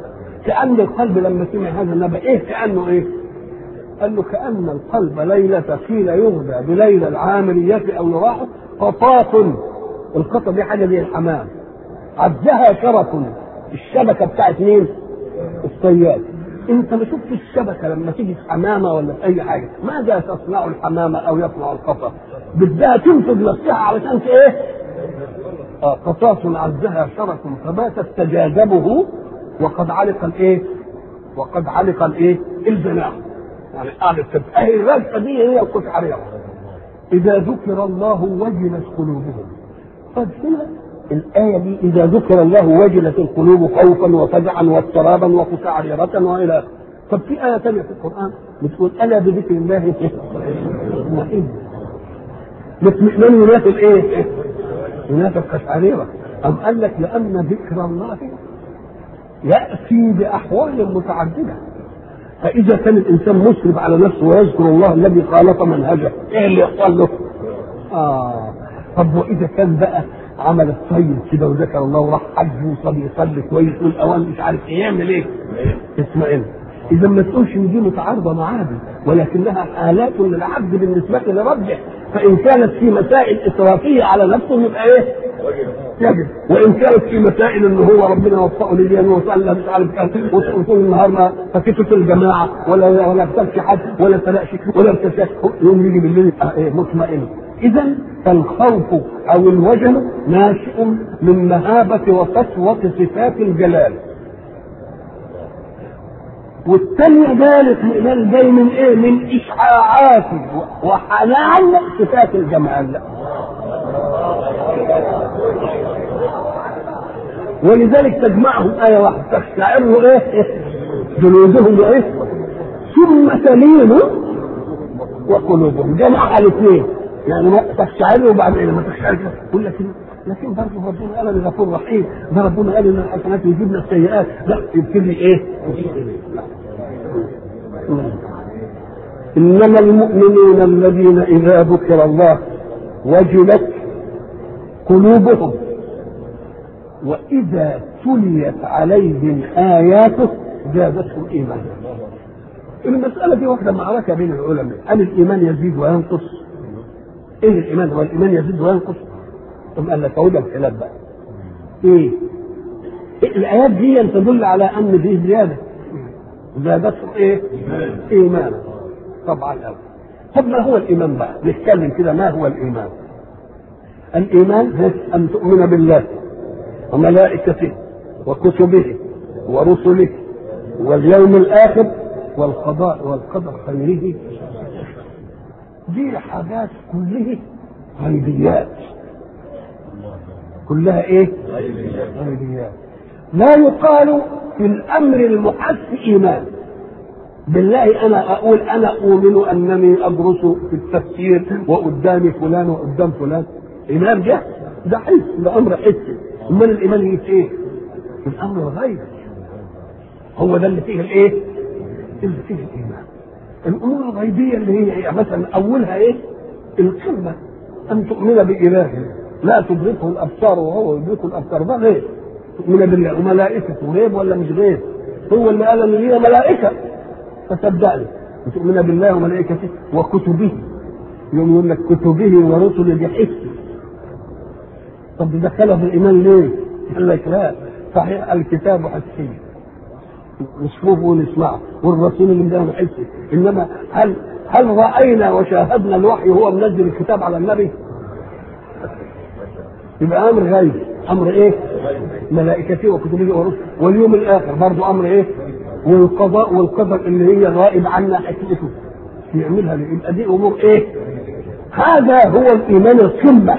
كأن القلب لما سمع هذا النبأ ايه كأنه ايه؟ قال له كأن القلب ليلة قيل يغدى بليلة العامرية او يراح قطاف. القطة دي حاجة زي الحمام، عزها شرف، الشبكة بتاعت مين؟ الصياد. انت ما شفتش الشبكة لما تيجي في حمامة ولا في اي حاجة، ماذا تصنع الحمامة او يصنع القطة؟ بدها تنفذ نفسها علشان ايه؟ آه قطاف عزها شرف فباتت تجاذبه وقد علق الايه؟ وقد علق الايه؟ الجناح. يعني قالت تبقى هي الرجفة دي هي القشعرية. إذا ذكر الله وجلت قلوبهم. طب هنا الآية دي إذا ذكر الله وجلت القلوب خوفا وفزعا واضطرابا وقشعريرة وإلى آخره. طب في آية ثانية في القرآن بتقول ألا بذكر الله اطمئن. الاطمئنان ينافي إيه؟ ينافي القشعريرة. أم قال لك لأن ذكر الله يأتي بأحوال متعددة. فإذا كان الإنسان مسرف على نفسه ويذكر الله الذي خالف منهجه، إيه اللي يحصل له؟ آه طب وإذا كان بقى عمل الطيب كده وذكر الله وراح حج وصلي يصلي كويس والأوان مش عارف إيه يعمل إيه؟ اطمئن. إذا ما تقولش إن دي متعارضة مع عبد، ولكنها حالات للعبد بالنسبة لربه، فإن كانت في مسائل إسرافية على نفسه يبقى إيه؟ يجب. وان كانت في مسائل ان هو ربنا وفقه لليمين وصلى مش عارف كام وطول النهار ما فكتت الجماعه ولا ولا ابتلش حد ولا ابتلقش ولا ابتلش يوم يجي بالليل ايه مطمئن. اذا فالخوف او الوجل ناشئ من مهابه وقسوه صفات الجلال. والثانيه ذلك الاطمئنان جاي من ايه؟ من اشعاعات وحنان صفات الجمال. ولذلك تجمعهم آية واحدة تشعر ايه؟ جلودهم ايه؟ ثم تلين وقلوبهم. جمعها الاثنين يعني ما تشعر وبعدين ما تشعر يقول لك لكن برضه ربنا قال ان غفور رحيم، ده ربنا قال ان الحسنات يجيبنا السيئات، لا يبتدي ايه؟ انما المؤمنون الذين اذا ذكر الله وجلت قلوبهم وإذا تليت عليهم آياته زادتهم إيمانا. المسألة دي واحدة معركة بين العلماء، هل الإيمان يزيد وينقص؟ إيه الإيمان؟ هو الإيمان يزيد وينقص؟ ثم قال لك أقول الخلاف بقى. إيه؟ الآيات دي تدل على أن دي زيادة. زادتهم إيه؟ إيمانا. طبعا أوي. طب ما هو الإيمان بقى؟ نتكلم كده ما هو الإيمان؟ الإيمان أن تؤمن بالله وملائكته وكتبه ورسله واليوم الآخر والقضاء والقدر خيره. دي حاجات كلها غيبيات، كلها ايه؟ غيبيات. لا يقال في الأمر المحس إيمان. بالله أنا أقول أنا أؤمن أنني أدرس في التفسير وقدامي فلان وقدام فلان، إيمان ده ده حس، ده أمر حسي. امال الايمان يجي ايه؟ الامر الغيبي. هو ده اللي فيه الايه؟ اللي فيه الايمان. الامور الغيبيه اللي هي ايه؟ مثلا اولها ايه؟ القمه، ان تؤمن باله لا تدركه الابصار وهو يدرك الابصار. ده غيب. تؤمن بالله وملائكته غيب ولا مش غيب؟ هو اللي قال ان هي ملائكه فصدقني. تؤمن بالله وملائكته وكتبه، يوم يقول لك كتبه ورسله بحس. طب دخلها في الايمان ليه؟ قال لك لا، صحيح الكتاب حسي نشوفه ونسمعه والرسول اللي ده حسي، انما هل هل راينا وشاهدنا الوحي وهو منزل الكتاب على النبي؟ يبقى امر غيب. امر ايه؟ ملائكته وكتبه ورسله واليوم الاخر برضه امر ايه؟ والقضاء والقدر اللي هي غائب عنا حكمته يعملها ليه؟ يبقى دي امور ايه؟ هذا هو الايمان القمه.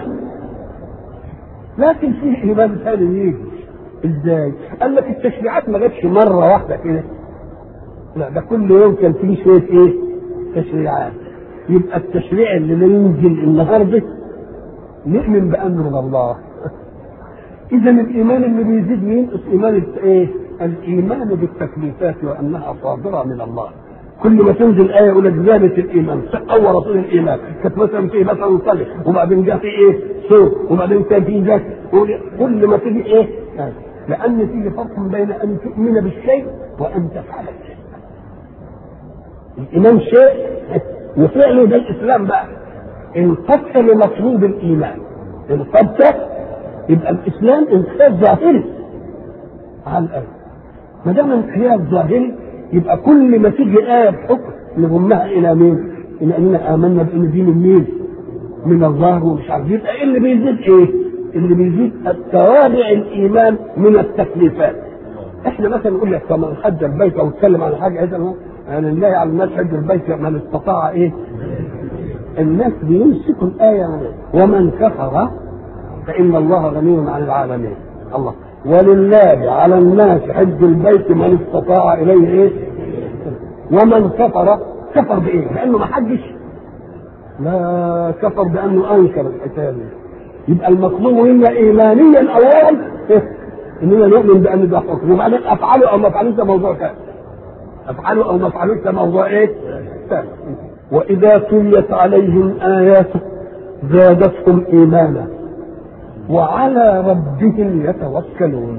لكن فيه ايمان ثاني يجي ازاي؟ قال لك التشريعات ما جاتش مره واحده كده، لا ده كل يوم كان فيه شويه ايه؟ تشريعات. يبقى التشريع اللي ينزل النهارده نؤمن بامر الله. اذا الايمان اللي بيزيد وينقص ايمان ايه؟ الايمان بالتكليفات وانها صادره من الله. كل ما تنزل آية يقول لك زادت الإيمان، تقوى رسول الإيمان. كانت مثلا في مثلا صلح وبعدين جاء في إيه؟ سوء وبعدين كان في ذاك. كل ما تيجي إيه؟ يعني. لأن فيه فرق بين أن تؤمن بالشيء وأن تفعل الشيء. الإيمان شيء وفعله ده الإسلام بقى. انقذت لمطلوب الإيمان، انقذت يبقى الإسلام انقياد ظاهري على الأرض. ما دام انقياد ظاهري يبقى كل ما تيجي آية بحكم نضمها إلى مين؟ إلى أننا آمنا بأن دي من مين؟ من الله ومش عارف. يبقى إيه اللي بيزيد إيه؟ اللي بيزيد التوابع الإيمان من التكليفات. إحنا مثلا نقول لك فمن حج البيت أو اتكلم عن حاجة هذا هو يعني الله على الناس حج البيت من استطاع إيه؟ الناس بيمسكوا الآية ومن كفر فإن الله غني عن العالمين. الله ولله على الناس حج البيت من استطاع إليه إيه؟ ومن كفر كفر بإيه؟ لأنه ما حجش؟ لا، كفر بأنه أنكر الحكاية. يبقى المطلوب منا إيمانيا أولا إننا نؤمن بأن ده حكم، وبعدين أفعله أو ما أفعلوش ده موضوع ثاني. أفعله أو ما أفعلوش ده موضوع إيه؟ ثاني. وإذا تليت عليهم آياته زادتهم إيمانا وعلى ربهم يتوكلون.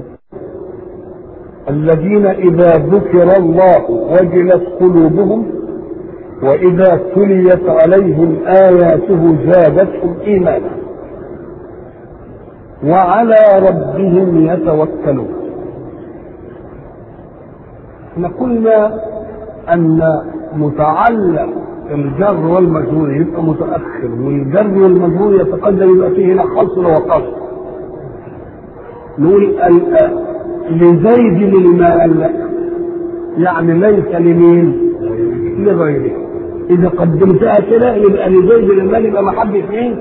الذين إذا ذكر الله وجلت قلوبهم وإذا تليت عليهم آياته زادتهم إيمانا وعلى ربهم يتوكلون. احنا قلنا أن متعلق الجر والمجرور يبقى متأخر والجر والمجرور يتقدم يبقى فيه هنا حصر وقصر. نقول لزيد المال يعني ليس لمين؟ لغيره. إذا قدمتها كده يبقى لزيد المال يبقى محبة مين؟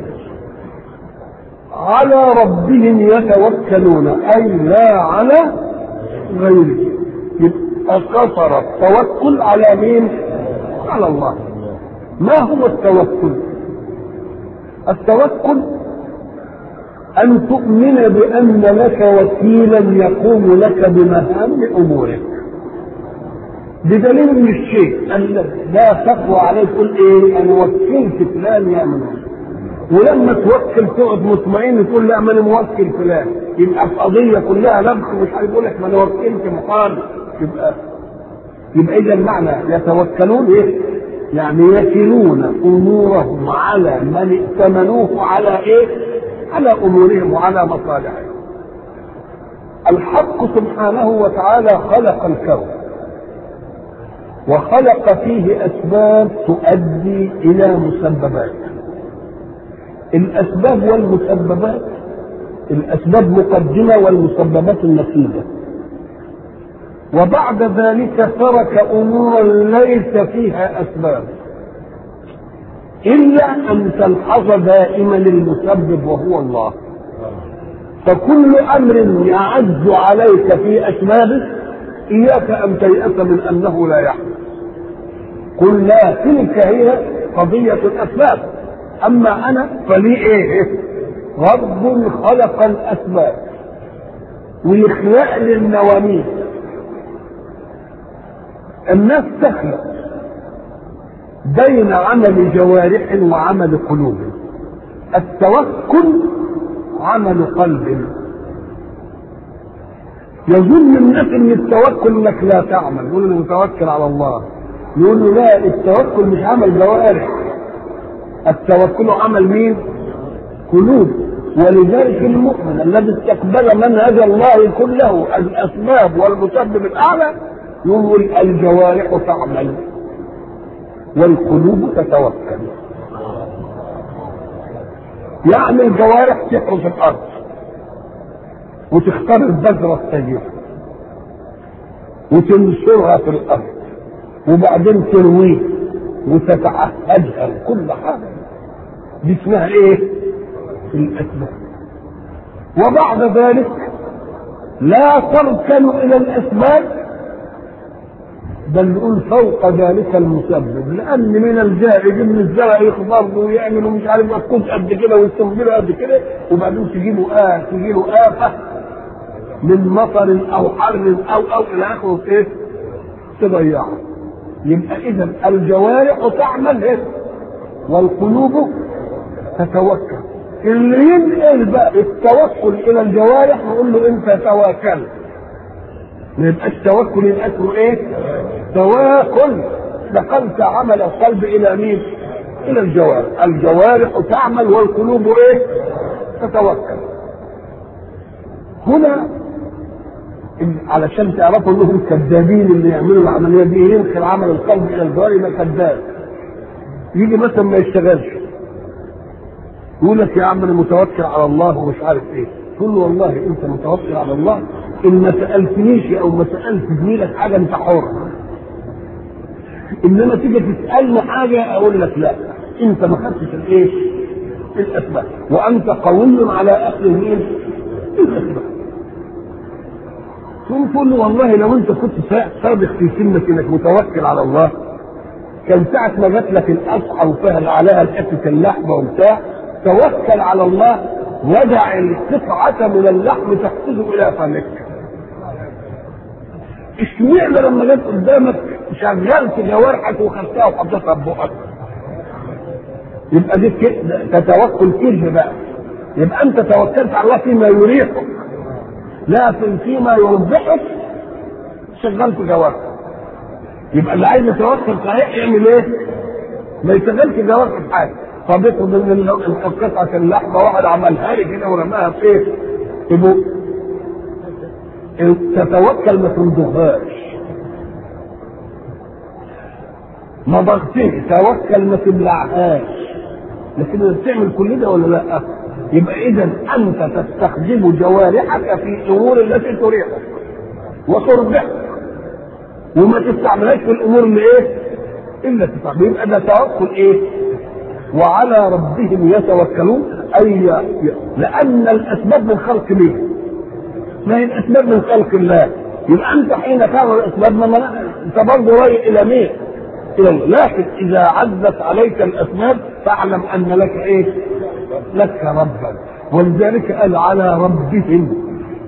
على ربهم يتوكلون أي لا على غيره. يبقى قصر التوكل على مين؟ على الله. ما هو التوكل؟ التوكل أن تؤمن بأن لك وكيلا يقوم لك بمهام أمورك بدليل من الشيء أن لا تقوى عليه تقول إيه أنا وكلت فلان يعمل، ولما توكل تقعد مطمئن تقول لا ما أنا موكل فلان، يبقى القضية كلها لبخ مش عارف يقول لك ما أنا وكلت محامي. يبقى يبقى إذا المعنى يتوكلون إيه؟ يعني يكلون أمورهم على من ائتمنوه على إيه؟ على أمورهم وعلى مصالحهم. الحق سبحانه وتعالى خلق الكون وخلق فيه أسباب تؤدي إلى مسببات. الأسباب والمسببات، الأسباب مقدمة والمسببات النتيجة. وبعد ذلك ترك أمورا ليس فيها أسباب إلا أن تلحظ دائما المسبب وهو الله. فكل أمر يعز عليك في أسبابه إياك أن تيأس من أنه لا يحدث. قل لا، تلك هي قضية الأسباب، أما أنا فلي إيه؟ رب خلق الأسباب ويخلق للنواميس. الناس تخلق بين عمل جوارح وعمل قلوب. التوكل عمل قلب. يظن الناس ان التوكل انك لا تعمل، يقول انا متوكل على الله، يقول له لا، التوكل مش عمل جوارح، التوكل عمل مين؟ قلوب. ولذلك المؤمن الذي استقبل منهج الله كله الاسباب والمسبب الاعلى يقول الجوارح تعمل والقلوب تتوكل. يعني الجوارح تحرس الارض وتختار البذرة الطيبة وتنشرها في الارض وبعدين ترويه وتتعهدها كل حاجة. دي اسمها ايه؟ الاسباب. وبعد ذلك لا تركن الى الاسباب بل نقول فوق ذلك المسبب، لان من الجائز ان الزرع يخضر ويعملوا مش عارف مفقود قد كده ويستنبلوا قد كده وبعدين تجيبوا آه تجيبوا آفة من مطر او حر او او الى اخره ايه؟ تضيعه. يبقى اذا الجوارح تعمل ايه؟ والقلوب تتوكل. اللي ينقل بقى التوكل الى الجوارح نقول له انت توكل، ما يبقاش توكل يبقى اسمه ايه؟ تواكل. نقلت عمل القلب الى مين؟ الى الجوارح. الجوارح تعمل والقلوب ايه؟ تتوكل. هنا علشان تعرفوا انهم كذابين اللي يعملوا العمليه دي، ينقل عمل القلب الى الجوارح يبقى كذاب. يجي مثلا ما يشتغلش يقول لك يا عم انا متوكل على الله ومش عارف ايه، تقول له والله انت متوكل على الله ان ما سالتنيش او ما سالت زميلك حاجه انت حر، انما تيجي تسالني حاجه اقول لك لا انت ما خدتش الايه؟ الاسباب، وانت قوي على اخذ مين؟ الاسباب. ثم تقول له والله لو انت كنت صادق في كلمه انك متوكل على الله كان ساعه ما جات لك القطعه وفيها عليها حته اللحمه وبتاع توكل على الله ودع القطعه من اللحم تحفظ الى فمك. اشمعنى لما جت قدامك شغلت جوارحك وخدتها وحطيتها في بقك؟ يبقى دي تتوكل كذب بقى. يبقى انت توكلت على الله فيما يريحك، لكن فيما يربحك شغلت جوارحك. يبقى اللي عايز يتوكل صحيح يعمل ايه؟ ما يشغلش جوارحه في حاجه. طب افرض ان قطعه اللحمه واحد عملها لي كده ورماها في ايه؟ في بق. تتوكل ما تمضغهاش، ما ضغطيه توكل ما تبلعهاش، لكن انت بتعمل كل ده ولا لا؟ يبقى اذا انت تستخدم جوارحك في الامور التي تريحك وتربحك وما تستعملهاش في الامور اللي ايه؟ الا تستعمل. يبقى ده توكل ايه؟ وعلى ربهم يتوكلون، اي لان الاسباب من خلق مين؟ ما هي الاسباب من خلق الله. يبقى انت حين تعمل الاسباب ما انت برضه رايح الى مين؟ الى الله. لكن اذا عزت عليك الاسباب فاعلم ان لك ايه؟ لك ربا. ولذلك قال على ربهم.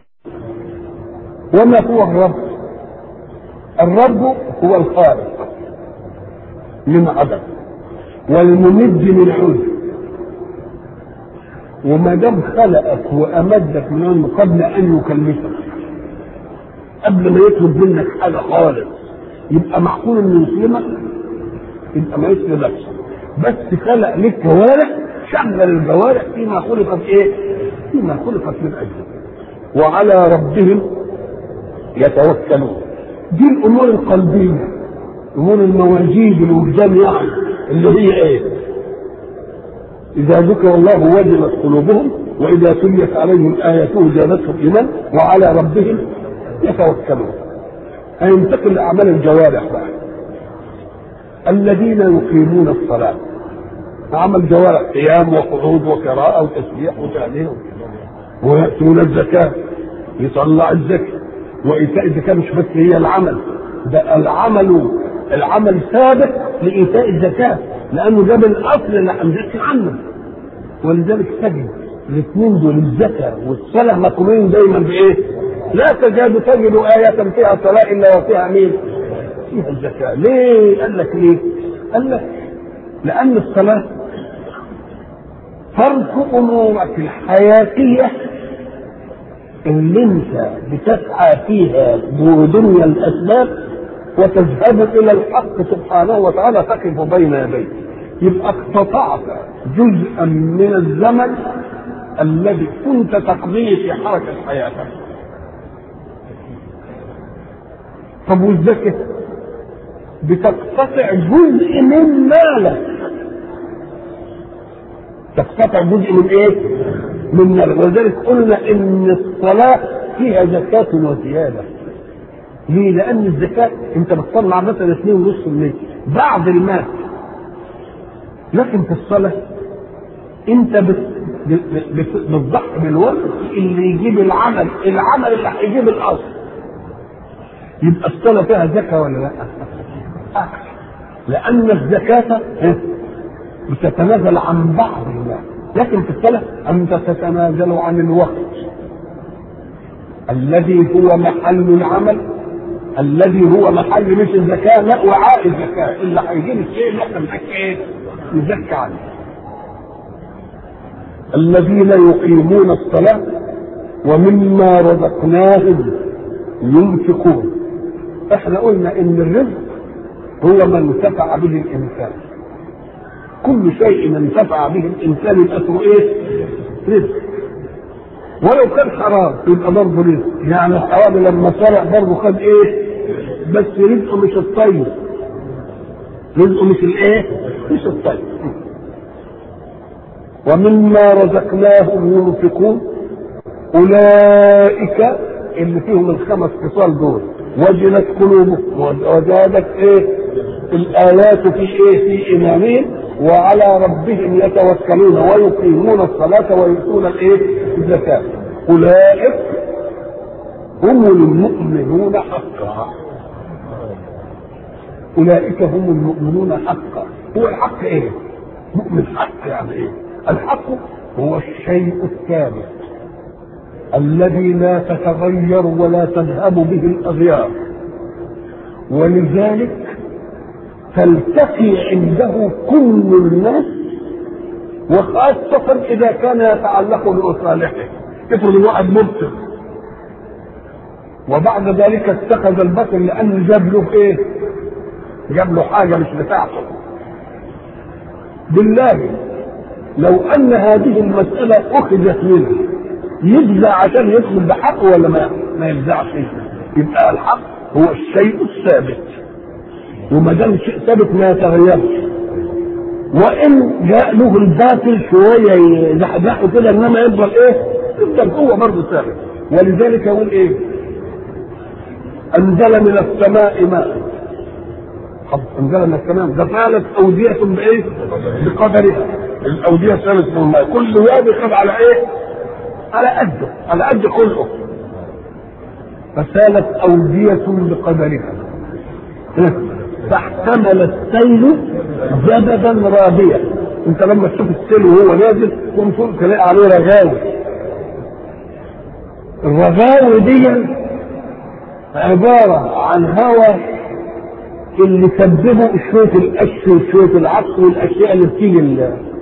وما هو الرب؟ الرب هو الخالق من عدم والممد من عود. وما دام خلقك وامدك من علم قبل ان يكلفك، قبل ما يطلب منك حاجه خالص، يبقى معقول انه يسلمك؟ يبقى ما يسلمكش. بس خلق لك جوارح، شغل الجوارح فيما خلقت ايه؟ فيما خلقت من اجله. وعلى ربهم يتوكلون. دي الامور القلبيه، امور المواجيد الوجدان يعني، اللي هي ايه؟ اذا ذكر الله وجلت قلوبهم واذا تليت عليهم اياته زادتهم ايمانا وعلى ربهم يتوكلون. هينتقل لاعمال الجوارح بقى. الذين يقيمون الصلاه، عمل جوارح قيام وقعود وقراءه وتسبيح وتهليل، وياتون الزكاه، يطلع الزكاه وايتاء الزكاه. مش بس هي العمل ده، العمل العمل سابق لايتاء الزكاه، لانه ده بالاصل اللي هنزكي عنه. ولذلك تجد الاثنين دول الزكاه والصلاه مقرونين دايما بايه؟ لا تكاد تجد ايه فيها صلاه الا وفيها مين؟ فيها الزكاه. ليه؟ قال لك ليه؟ قال لك لان الصلاه فرق امورك الحياتيه اللي انت بتسعى فيها بدنيا الاسباب وتذهب الى الحق سبحانه وتعالى تقف بين يديه. يبقى اقتطعت جزءا من الزمن الذي كنت تقضيه في حركه حياتك. طب والزكاه بتقتطع جزء من مالك، تقتطع جزء من ايه؟ من مالك. ولذلك قلنا ان الصلاه فيها زكاه وزياده. ليه؟ لان الزكاه انت بتطلع مثلا اثنين ونص بالمية بعد المال، لكن في الصلاه انت بتضحي بالوقت اللي يجيب العمل، العمل اللي هيجيب الاصل. يبقى الصلاه فيها زكاه ولا لا؟ لان الزكاه بتتنازل عن بعض المال، لكن في الصلاه انت تتنازل عن الوقت الذي هو محل العمل، الذي هو محل مش الزكاه، لا وعاء الزكاه اللي هيجيب الشيء اللي احنا بنحكي ايه؟ نزكي عنه. الذين يقيمون الصلاة ومما رزقناهم ينفقون. احنا قلنا ان الرزق هو ما انتفع به الانسان، كل شيء انتفع به الانسان يبقى اسمه ايه؟ رزق. ولو كان حرام يبقى برضه رزق، يعني الحرام لما سرق برضه خد ايه؟ بس رزقه مش الطيب، رزقه مش الايه؟ مش الطيب. ومما رزقناهم ينفقون اولئك اللي فيهم الخمس خصال دول وجلت قلوبهم وزادت ايه؟ الايات في ايه؟ في ايمانهم وعلى ربهم يتوكلون ويقيمون الصلاه ويؤتون الايه؟ الزكاه. اولئك هم المؤمنون حقا. اولئك هم المؤمنون حقا. هو الحق ايه؟ مؤمن حق يعني ايه؟ الحق هو الشيء الثابت الذي لا تتغير ولا تذهب به الاغيار، ولذلك تلتقي عنده كل الناس، وخاصة إذا كان يتعلق بمصالحه. افرض الواحد مبصر وبعد ذلك اتخذ البصر لأنه جاب له إيه؟ جاب له حاجة مش بتاعته. بالله لو أن هذه المسألة أخذت منه يجزع عشان يدخل بحقه ولا ما ما يجزعش؟ يبقى الحق هو الشيء الثابت، وما دام شيء ثابت ما يتغيرش، وان جاء له الباطل شويه يزحزحه كده انما يفضل ايه؟ يفضل هو برضه ثابت. ولذلك يقول ايه؟ انزل من السماء ماء، انزل من السماء فقالت اوديه بايه؟ بقدرها. الاوديه ثابت من الماء، كل واد يخاف على ايه؟ على قده، على قد خلقه. فسالت اوديه بقدرها فاحتمل السيل زبدا رابيا. انت لما تشوف السيل وهو نازل تقوم تلاقي عليه رغاوي. الرغاوي دي عباره عن هواء اللي سببه شويه القش وشويه العطس والاشياء اللي بتيجي،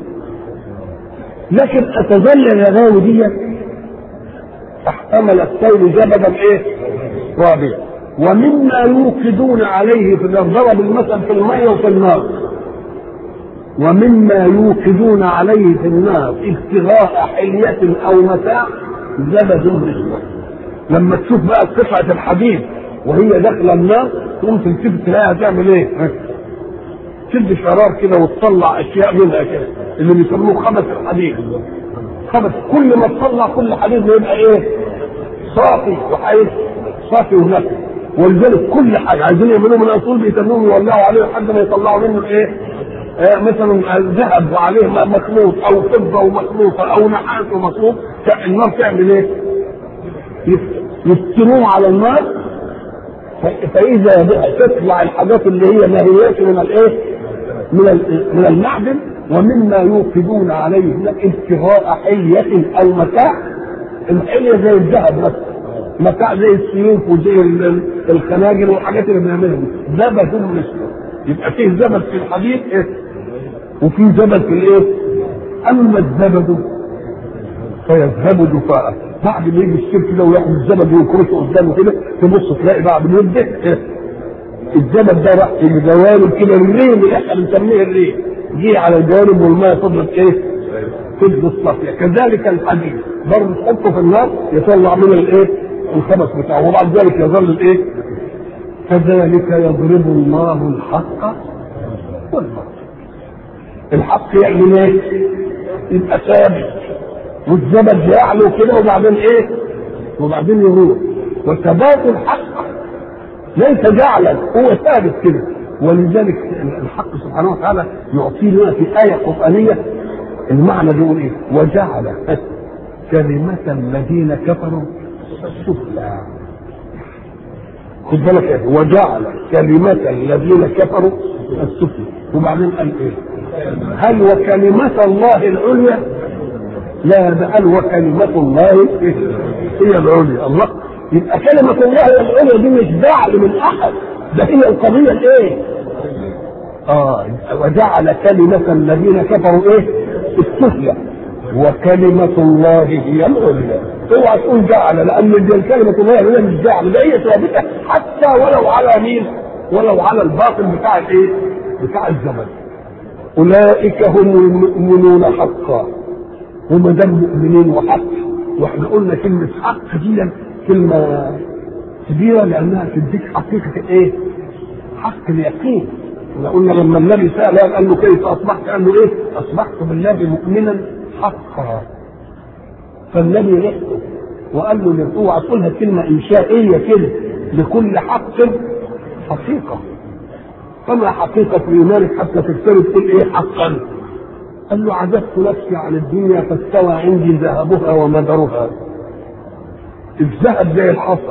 لكن اتظل الرغاوي دي احتمل السيل زبدا ايه؟ رابيا. ومما يوقدون عليه في ضرب المثل في الماء وفي النار، ومما يوقدون عليه في النار ابتغاء حلية او متاع زبد مسود. لما تشوف بقى قطعة الحديد وهي داخله النار تقوم تلتفت تلاقيها تعمل ايه؟ تشد شرار كده وتطلع اشياء منها كده اللي بيسموه خبث الحديد. خبث كل ما تطلع كل حديد يبقى ايه؟ صافي وحيث صافي ونقي. ولذلك كل حاجه عايزين يعملوه من اصول بيتنوهم يولعوا عليه لحد ما يطلعوا منه ايه؟ آه مثلا ذهب وعليه مخلوط او فضه ومخلوطه او نحاس ومخلوط. النار تعمل ايه؟ يفتنوه على النار فاذا تطلع الحاجات اللي هي ما هياش من الايه؟ من من المعدن. ومما يوقدون عليه ابتغاء حليه او متاع. الحليه زي الذهب مثلا، متاع زي السيوف وزي الخناجر والحاجات اللي بنعملها دي. زبد مسود. يبقى فيه زبد في الحديد ايه؟ وفيه زبد في الايه؟ اما الزبد فيذهب دفاعا. بعد ما يجي الشرك كده وياخد الزبد ويكرشه قدامه كده تبص تلاقي بعد مده ايه؟ الزبد ده راح في جوانب كده الريم اللي احنا بنسميه الريم جه على الجوانب والماء فضلت ايه؟ فضلت صافيه. كذلك الحديد برضه تحطه في النار يطلع من الايه؟ الخبث بتاعه، وبعد ذلك يظل الايه؟ كذلك يضرب الله الحق والباطل. الحق يعمل ايه؟ يبقى ثابت والزبد يعلو كده وبعدين ايه؟ وبعدين يروح. وثبات الحق ليس جعلا، هو ثابت كده. ولذلك الحق سبحانه وتعالى يعطي لنا في آية قرآنية المعنى بيقول ايه؟ وجعل كلمة الذين كفروا السفلى. خد بالك ايه؟ وجعل كلمة الذين كفروا السفلى. وبعدين قال ايه؟ هل وكلمة الله العليا؟ لا، ده قال وكلمة الله هي العليا. الله يبقى كلمة الله العليا دي مش جعل من احد، ده هي القضية الايه؟ اه وجعل كلمة الذين كفروا ايه؟ السفلى. وكلمة الله هي العليا. اوعى تقول جعل، لان دي كلمة الله هي مش جعل، ده هي ثابتة حتى ولو على مين؟ ولو على الباطل بتاع الايه؟ بتاع الزمن. اولئك هم المؤمنون حقا. هم ده المؤمنين وحق. واحنا قلنا كلمة حق دي كلمة كبيرة لانها تديك حقيقة ايه؟ حق اليقين. احنا قلنا لما النبي سأل قال له كيف اصبحت؟ قال له ايه؟ اصبحت بالله مؤمنا حقا. فالنبي رحته وقال له اوعى تقولها كلمة انشائية كده، لكل حق حقيقة. فما حقيقة ايمانك حتى تكتب تقول ايه حقا؟ قال له عجبت نفسي عن الدنيا فاستوى عندي ذهبها ومدرها. الذهب زي الحصى،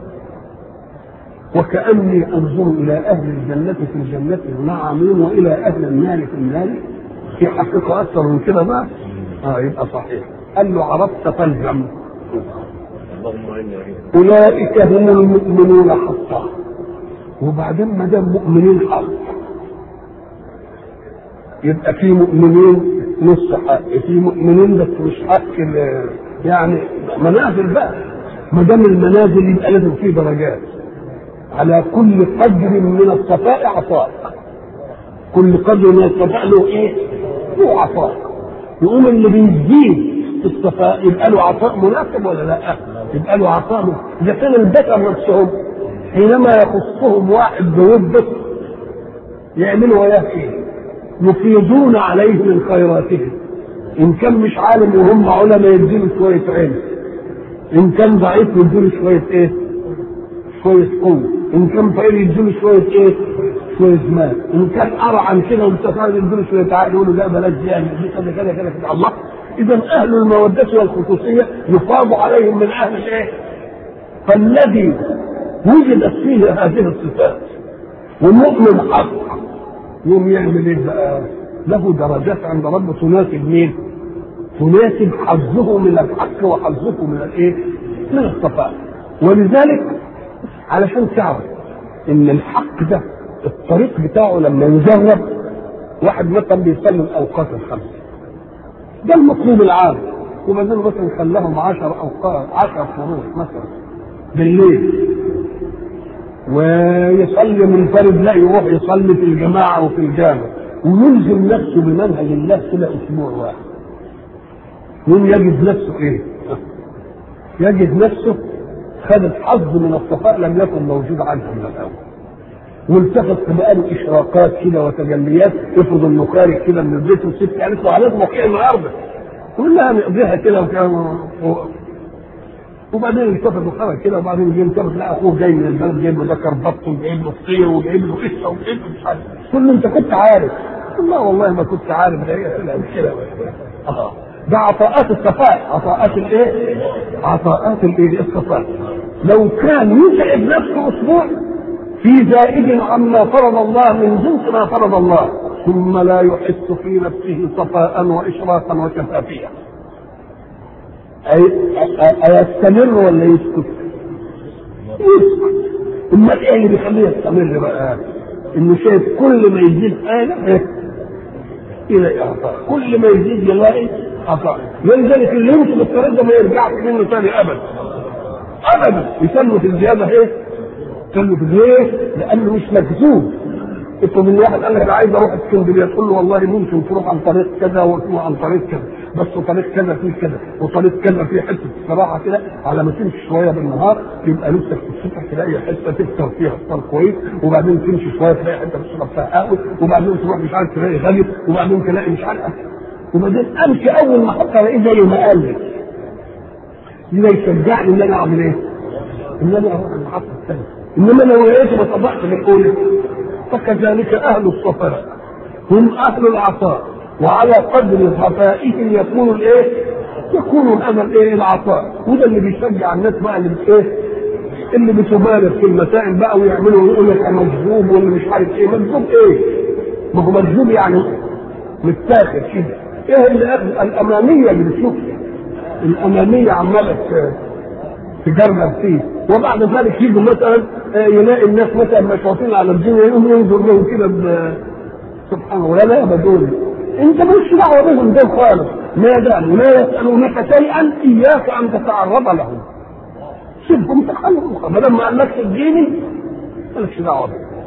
وكأني انظر الى اهل الجنة في الجنة نعمين والى اهل النار في النار. في حقيقة اكثر من كده بقى؟ اه يبقى صحيح. قال له عرفت فالزم. اولئك هم المؤمنون حقا. وبعدين ما دام مؤمنين حق يبقى في مؤمنين نص حق، في مؤمنين بس مش حق يعني منازل بقى. ما دام المنازل يبقى لازم في درجات. على كل قدر من الصفاء عطاء. كل قدر من الصفاء له ايه؟ له عطاء. يقوم اللي بيزيد في الصفاء يبقى له عطاء مناسب ولا لا؟ يبقى له عطاء مناسب. اذا كان البشر نفسهم حينما يخصهم واحد بوده يعملوا وياه ايه؟ يفيضون عليه من خيراتهم. ان كان مش عالم وهم علماء يديله شويه علم، ان كان ضعيف يديله شويه ايه؟ شويه قوه، ان كان فقير يديله شويه ايه؟ شويه مال، ان كان ارعن كده ومتفاعل يديله شويه عقل يقولوا لا بلاش دي يعني دي كذا كذا كذا كذا. الله. اذا اهل الموده والخصوصيه يفاض عليهم من اهل الايه؟ فالذي وجدت فيه هذه الصفات والمؤمن حق يوم يعمل ايه بقى؟ له درجات عند ربه تناسب مين؟ تناسب حظه من الحق وحظه من الايه؟ من الصفاء. ولذلك علشان تعرف ان الحق ده الطريق بتاعه لما يجرب، واحد مثلا بيصلي الاوقات الخمسه ده المطلوب العام، وبعدين مثلا خلاهم عشر اوقات عشر فروض مثلا بالليل، ويصلي منفرد لا يروح يصلي في الجماعه وفي الجامع، ويلزم نفسه بمنهج الله كده اسبوع واحد. يوم يجد نفسه ايه؟ يجد نفسه خد حظ من الصفاء لم يكن موجود عنه من الاول، والتفت بقى له اشراقات كده وتجليات. افرض انه خارج كده من البيت والست قالت له عليك موقع النهارده، كلها نقضيها كده وكده، وبعدين التفت وخرج كده، وبعدين جه التفت لقى اخوه جاي من البلد جايب له ذكر بط وجايب له فطير وجايب له قصه وجايب له مش عارف. قل له انت كنت عارف؟ لا والله ما كنت عارف، ده هي كده اه ده عطاءات الصفاء. عطاءات الايه؟ عطاءات الايه؟ الصفاء. لو كان يتعب نفسه اسبوع في زائد عما فرض الله من جنس ما فرض الله، ثم لا يحس في نفسه صفاء واشراقا وشفافيه، أيستمر ولا يسكت؟ يسكت. امال ايه اللي بيخليه يستمر بقى؟ انه شايف كل ما يزيد آلة الى اعطاء، كل ما يزيد يلاقي عطاء. ولذلك اللي يمشي بالطريق ده ما يرجعش منه ثاني ابدا ابدا. يسلم في الزياده ايه؟ يسلم في ليه؟ لانه مش مكذوب. افرض ان واحد قال لك انا عايز اروح اسكندريه، تقول له والله ممكن تروح عن طريق كذا وتروح عن طريق كذا، بس طريق كذا فيه كذا وطريق كذا فيه حته الصراحه كده، على ما تمشي شويه بالنهار يبقى لسه في الصبح تلاقي حته تفطر فيها فطار كويس، وبعدين تمشي شويه تلاقي حته تشرب فيها قهوه، وبعدين تروح مش عارف تلاقي غالي، وبعدين تلاقي مش عارف، وبعدين امشي اول ما احط الاقيه زي ما قال لي. ده يشجعني ان انا اعمل ايه؟ ان انا اروح المحطه الثانيه. انما لو لقيته ما طبقت من الاولى. فكذلك اهل الصفاء هم اهل العطاء، وعلى قدر صفائهم يكون الايه؟ يكون الامل ايه؟ العطاء. وده اللي بيشجع الناس بقى اللي ايه؟ اللي بتبالغ في المسائل بقى ويعملوا ويقول لك مجذوب ولا مش عارف ايه. مجذوب ايه؟ ما هو مجذوب يعني متاخد كده. ايه اللي اخذ؟ الاماميه اللي بتشوفها، الاماميه عماله تجرب فيه، وبعد ذلك يجوا مثلا يلاقي الناس مثلا مشاطين على الدنيا يقوم ينظر لهم كده سبحان الله. لا لا دول انت مالكش دعوه بهم دول خالص، ما داموا لا يسألونك شيئا إياك أن تتعرض لهم. سيبهم تخلوا، ما دام ما قالكش اديني مالكش دعوة.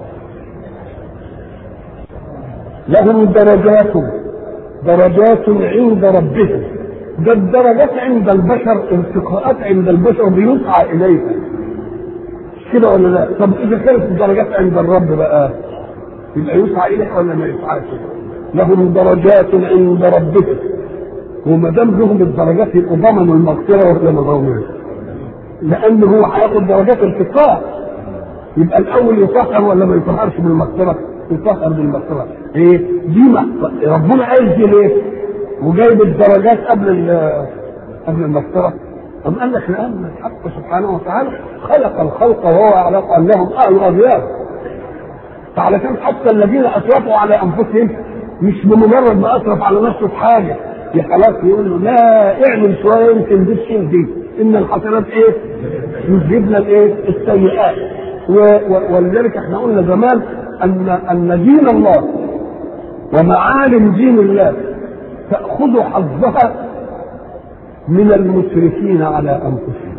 لهم درجات درجات عند ربهم. ده الدرجات عند البشر ارتقاءات عند البشر بيسعى إليها كده ولا لا؟ طب إذا كانت الدرجات عند الرب بقى يبقى يسعى إليها ولا ما يسعاش؟ لهم درجات عند ربهم، وما دام لهم الدرجات يبقوا ضمنوا المغفرة ولا ما ضمنوش؟ لأنه هو هياخد درجات ارتقاء. يبقى الأول يطهر ولا ما يطهرش بالمغفرة؟ يطهر بالمغفرة. إيه؟ دي ما ربنا قال دي ليه؟ وجايب الدرجات قبل قبل المغفرة. أم قال لك لأن الحق سبحانه وتعالى خلق الخلق وهو يعلم أنهم أهل أغيار. فعلشان حتى الذين أسرفوا على أنفسهم مش بمجرد ما أسرف على نفسه في حاجة خلاص يقول له لا اعمل شوية يمكن دي الشيء دي إن الحسنات إيه؟ يجيبنا الإيه؟ السيئات. ولذلك احنا قلنا زمان أن أن دين الله ومعالم دين الله تأخذ حظها من المسرفين على أنفسهم.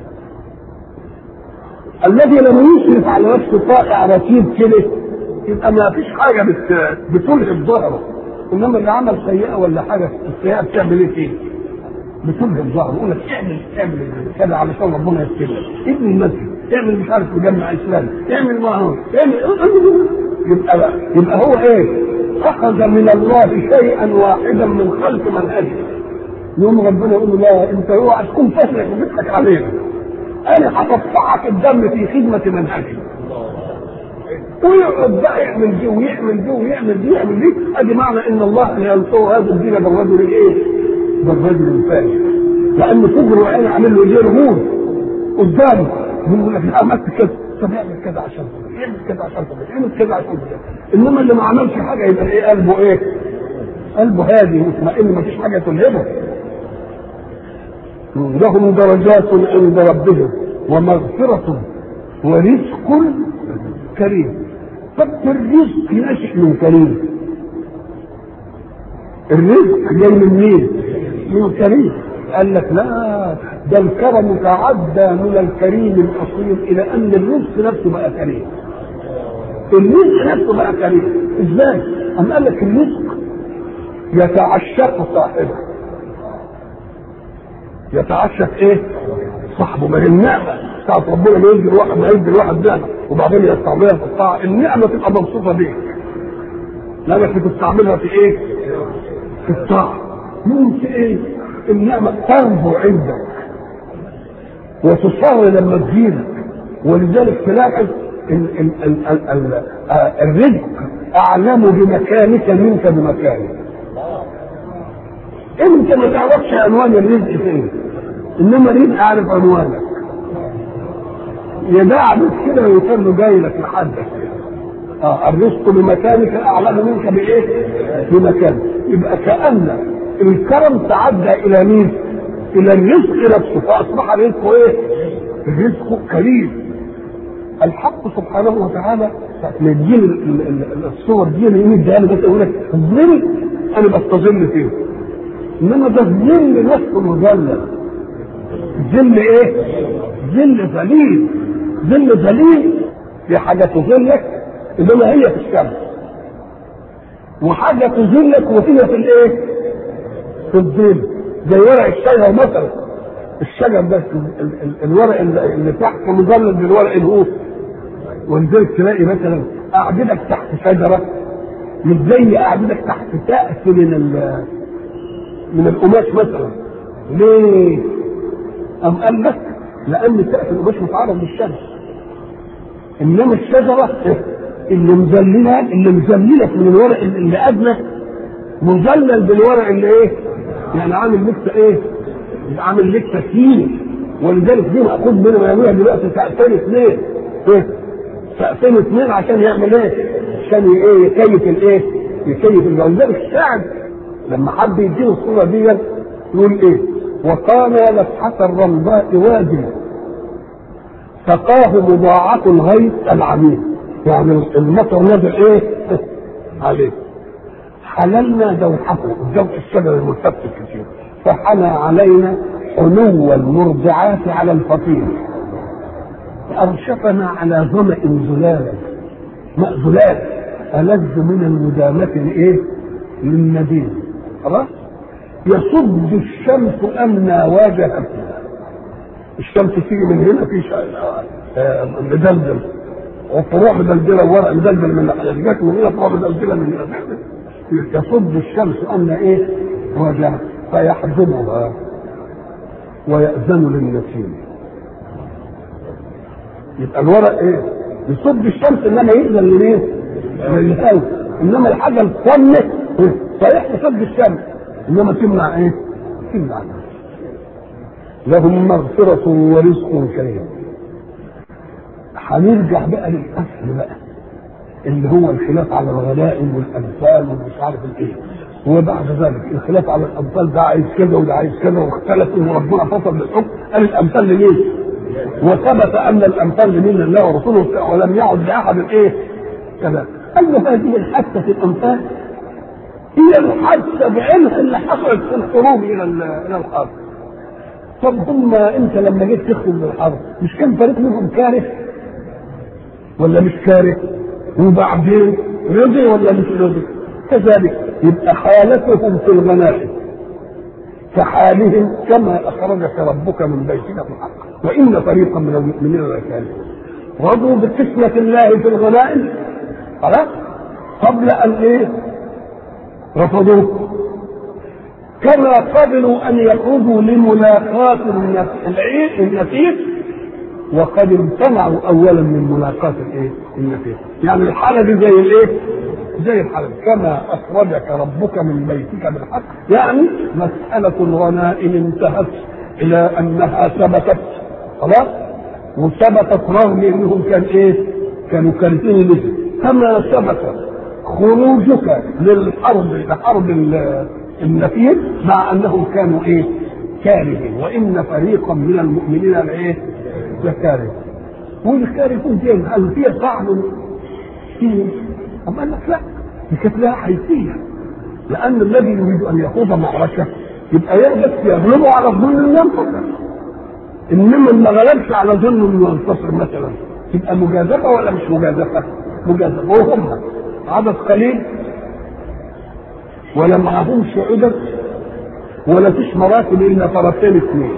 الذي لم يسرف على نفسه طائع رتيب كده يبقى ما فيش حاجة بتلهب ظهره. إنما اللي عمل سيئة ولا حاجة السيئة بتعمل إيه فيه؟ بتلهب ظهره. يقول لك اعمل اعمل كذا علشان ربنا يستجيب. ابن المسجد اعمل مش عارف مجمع إسلامي اعمل معه اعمل يبقى يبقى هو إيه؟ أخذ من الله شيئا واحدا من خلق منهجه. يوم ربنا يقول له لا انت اوعى تكون فاشلك وبتضحك علينا، انا هتدفعك الدم في خدمه منهجي. ويقعد بقى يعمل دي ويعمل دي ويعمل دي ويعمل دي. ادي معنى ان الله ينصر هذا الدين بالرجل الايه؟ بالرجل الفاشل. لان صدر وعين عامل له ايه رموز قدامه يقول لك عملت كذا طب اعمل كذا عشان اعمل كذا عشان اعمل كذا عشان كذا. انما اللي ما عملش حاجه يبقى ايه قلبه ايه؟ قلبه هادي مطمئن ما فيش حاجه تلهبه. لهم درجات عند ربهم ومغفرة ورزق كريم. طب الرزق ناشئ من كريم. الرزق جاي من مين؟ من كريم. قال لك لا ده الكرم تعدى من الكريم الاصيل الى ان الرزق نفسه بقى كريم. الرزق نفسه بقى كريم. ازاي؟ أم قال لك الرزق يتعشق صاحبه. يتعشق ايه؟ صاحبه. ما هي النعمه بتاعت ربنا ما يدي الواحد ما يدي الواحد نعمه وبعدين يستعملها في الطاعه. النعمه تبقى مبسوطه بيك لانك بتستعملها في ايه؟ في الطاعه. ممكن ايه؟ النعمه تنبو عندك وتصر لما تجيلك. ولذلك تلاحظ الرزق اعلم بمكانك منك بمكانك. انت ما تعرفش عنوان الرزق فين، انما الرزق عارف عنوانك. يدعبك كده ويصير له جاي لك لحدك. اه الرزق بمكانك اعلم منك بايه؟ بمكانك. يبقى كأن الكرم تعدى الى مين؟ الى الرزق نفسه فاصبح رزقه ايه؟ الرزق كريم. الحق سبحانه وتعالى يديني الصور دي اللي يديها لي بس اقول لك الظل انا بستظل فيه. انما ده الظل نفسه مظلل. ظل ايه؟ ظل ذليل. ظل ذليل دي حاجه تظلك انما هي في الشمس، وحاجه تظلك وهي في الايه؟ في الظل. زي ورق الشجر مثلا. الشجر ده الورق اللي تحت مظلل بالورق الهوف. ولذلك تلاقي مثلا اعددك تحت شجره مش زي اعددك تحت سقف من من القماش مثلا. ليه؟ أم قال لك لأن سقف القماش متعرض للشمس، إنما الشجرة اللي مذللة اللي مذللة من الورق اللي أدنى مذلل بالورق اللي إيه؟ يعني عامل لسه إيه؟ عامل لسه تقيل. ولذلك دي مأخوذ منه يعملوها دلوقتي سقفين اثنين. إيه؟ سقفين اثنين عشان يعمل إيه؟ عشان إيه؟ يكيف الإيه؟ يكيف الجو. ولذلك الشاعر لما حد يديله الصورة دي يقول ايه؟ وقال لفحة الرمضاء وادي سقاه مضاعة الغيث العميم. يعني المطر نزل ايه؟ عليه. حللنا دوحه، دوح الشجر الملتف الكثير، فحنى علينا حنو المرضعات على الفطير، فأرشفنا على ظمأ زلال، ماء زلال ألذ من المدامة الايه؟ للنديم. خلاص؟ يصد الشمس أمنا واجهتنا، الشمس تيجي من هنا في مدلدل وفروع مدلدله وورق مدلدل من الحاجات من هنا، فروع مدلدله من هنا، يصد الشمس أمنا ايه؟ واجهتنا فيحزنها ويأذن للنسيم. يبقى الورق ايه؟ يصد الشمس انما يأذن لمين؟ للهواء. انما الحاجه الصمت صحيح تصد الشمس انما تمنع ايه؟ تمنع. لهم مغفرة ورزق كريم. هنرجع بقى للاصل بقى اللي هو الخلاف على الغنائم والامثال ومش عارف الايه، وبعد ذلك الخلاف على الامثال ده عايز كذا وده عايز كذا، واختلفوا وربنا فصل بالحكم قال الامثال لمين؟ وثبت ان الامثال لمين؟ الله ورسوله، ولم يعد لاحد ايه؟ كذا. قال هذه الحادثه في الامثال هي الحادثه بعينها اللي حصلت في الخروج الى الى الحرب. طب هم انت لما جيت تخرج من الحرب مش كان فريق منهم كاره ولا مش كاره؟ وبعدين رضي ولا مش رضي؟ كذلك يبقى حالتهم في الغنائم كحالهم كما اخرجك ربك من بيتك بالحق وان فريقا من المؤمنين لكارهون. رضوا بقسمة الله في الغنائم خلاص قبل ان ايه؟ رفضوه. كما قبلوا ان يخرجوا لملاقاة النفيس وقد امتنعوا اولا من ملاقاة الايه؟ النفيس. يعني الحالة دي زي الايه؟ زي الحالة كما اخرجك ربك من بيتك بالحق، يعني مسألة الغنائم انتهت الى انها ثبتت خلاص، وثبتت رغم انهم كان ايه؟ كانوا كارثين لك. كما ثبت خروجك للحرب لحرب النفير مع انهم كانوا ايه؟ كارهين، وان فريقا من المؤمنين الايه؟ لكارهين. والكارهين دي هل فيها طعن فيه؟ أم قال لك لا، دي كانت لها حيثيه، لان الذي يريد ان يخوض معركه يبقى يقدر يغلبه على الظن انه ينتصر، انما ما غلبش على ظن انه ينتصر مثلا تبقى مجازفه ولا مش مجازفه؟ مجازفه. وهم عدد قليل ولا معهمش عدد ولا فيش مراتب الا طرفين اثنين،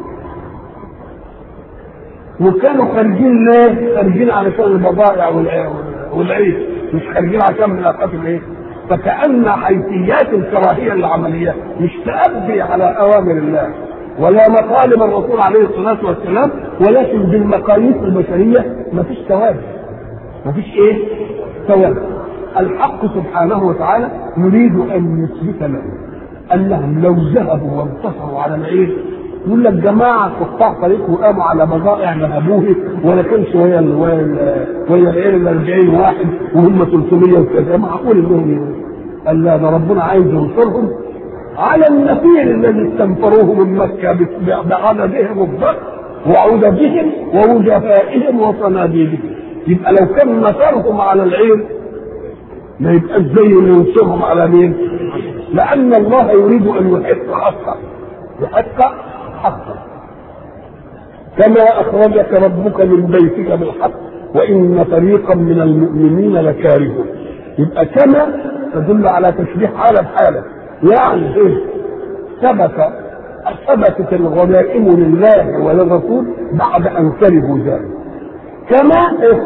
وكانوا خارجين ليه؟ خارجين علشان البضائع والعيش، مش خارجين عشان ملاقات الايه؟ فكأن حيثيات الكراهيه العمليه مش تأبي على اوامر الله ولا مطالب الرسول عليه الصلاه والسلام، ولكن بالمقاييس البشريه مفيش توازن، مفيش ايه؟ توازن. الحق سبحانه وتعالى يريد ان يثبت لهم انهم لو ذهبوا وانتصروا على العير يقول لك جماعه قطاع طريق وقاموا على بضائع ذهبوه ولا كانش ويا ويا العير ال أربعين واحد وهم ثلاثمية وكذا، معقول انهم؟ قال لا، ده ربنا عايز ينصرهم على النفير الذي استنفروه من مكه بعددهم الضخم وعددهم ووجفائهم وصناديدهم. يبقى لو كان نصرهم على العير ما يبقاش زي ينصرهم على مين؟ لأن الله يريد أن يحق حقا، يحق حقا. كما أخرجك ربك من بيتك بالحق وإن فريقا من المؤمنين لكارهون. يبقى كما تدل على تشبيه حالة بحالة، يعني إيه؟ ثبت ثبتت الغنائم لله وللرسول بعد أن كرهوا ذلك. كما إيه؟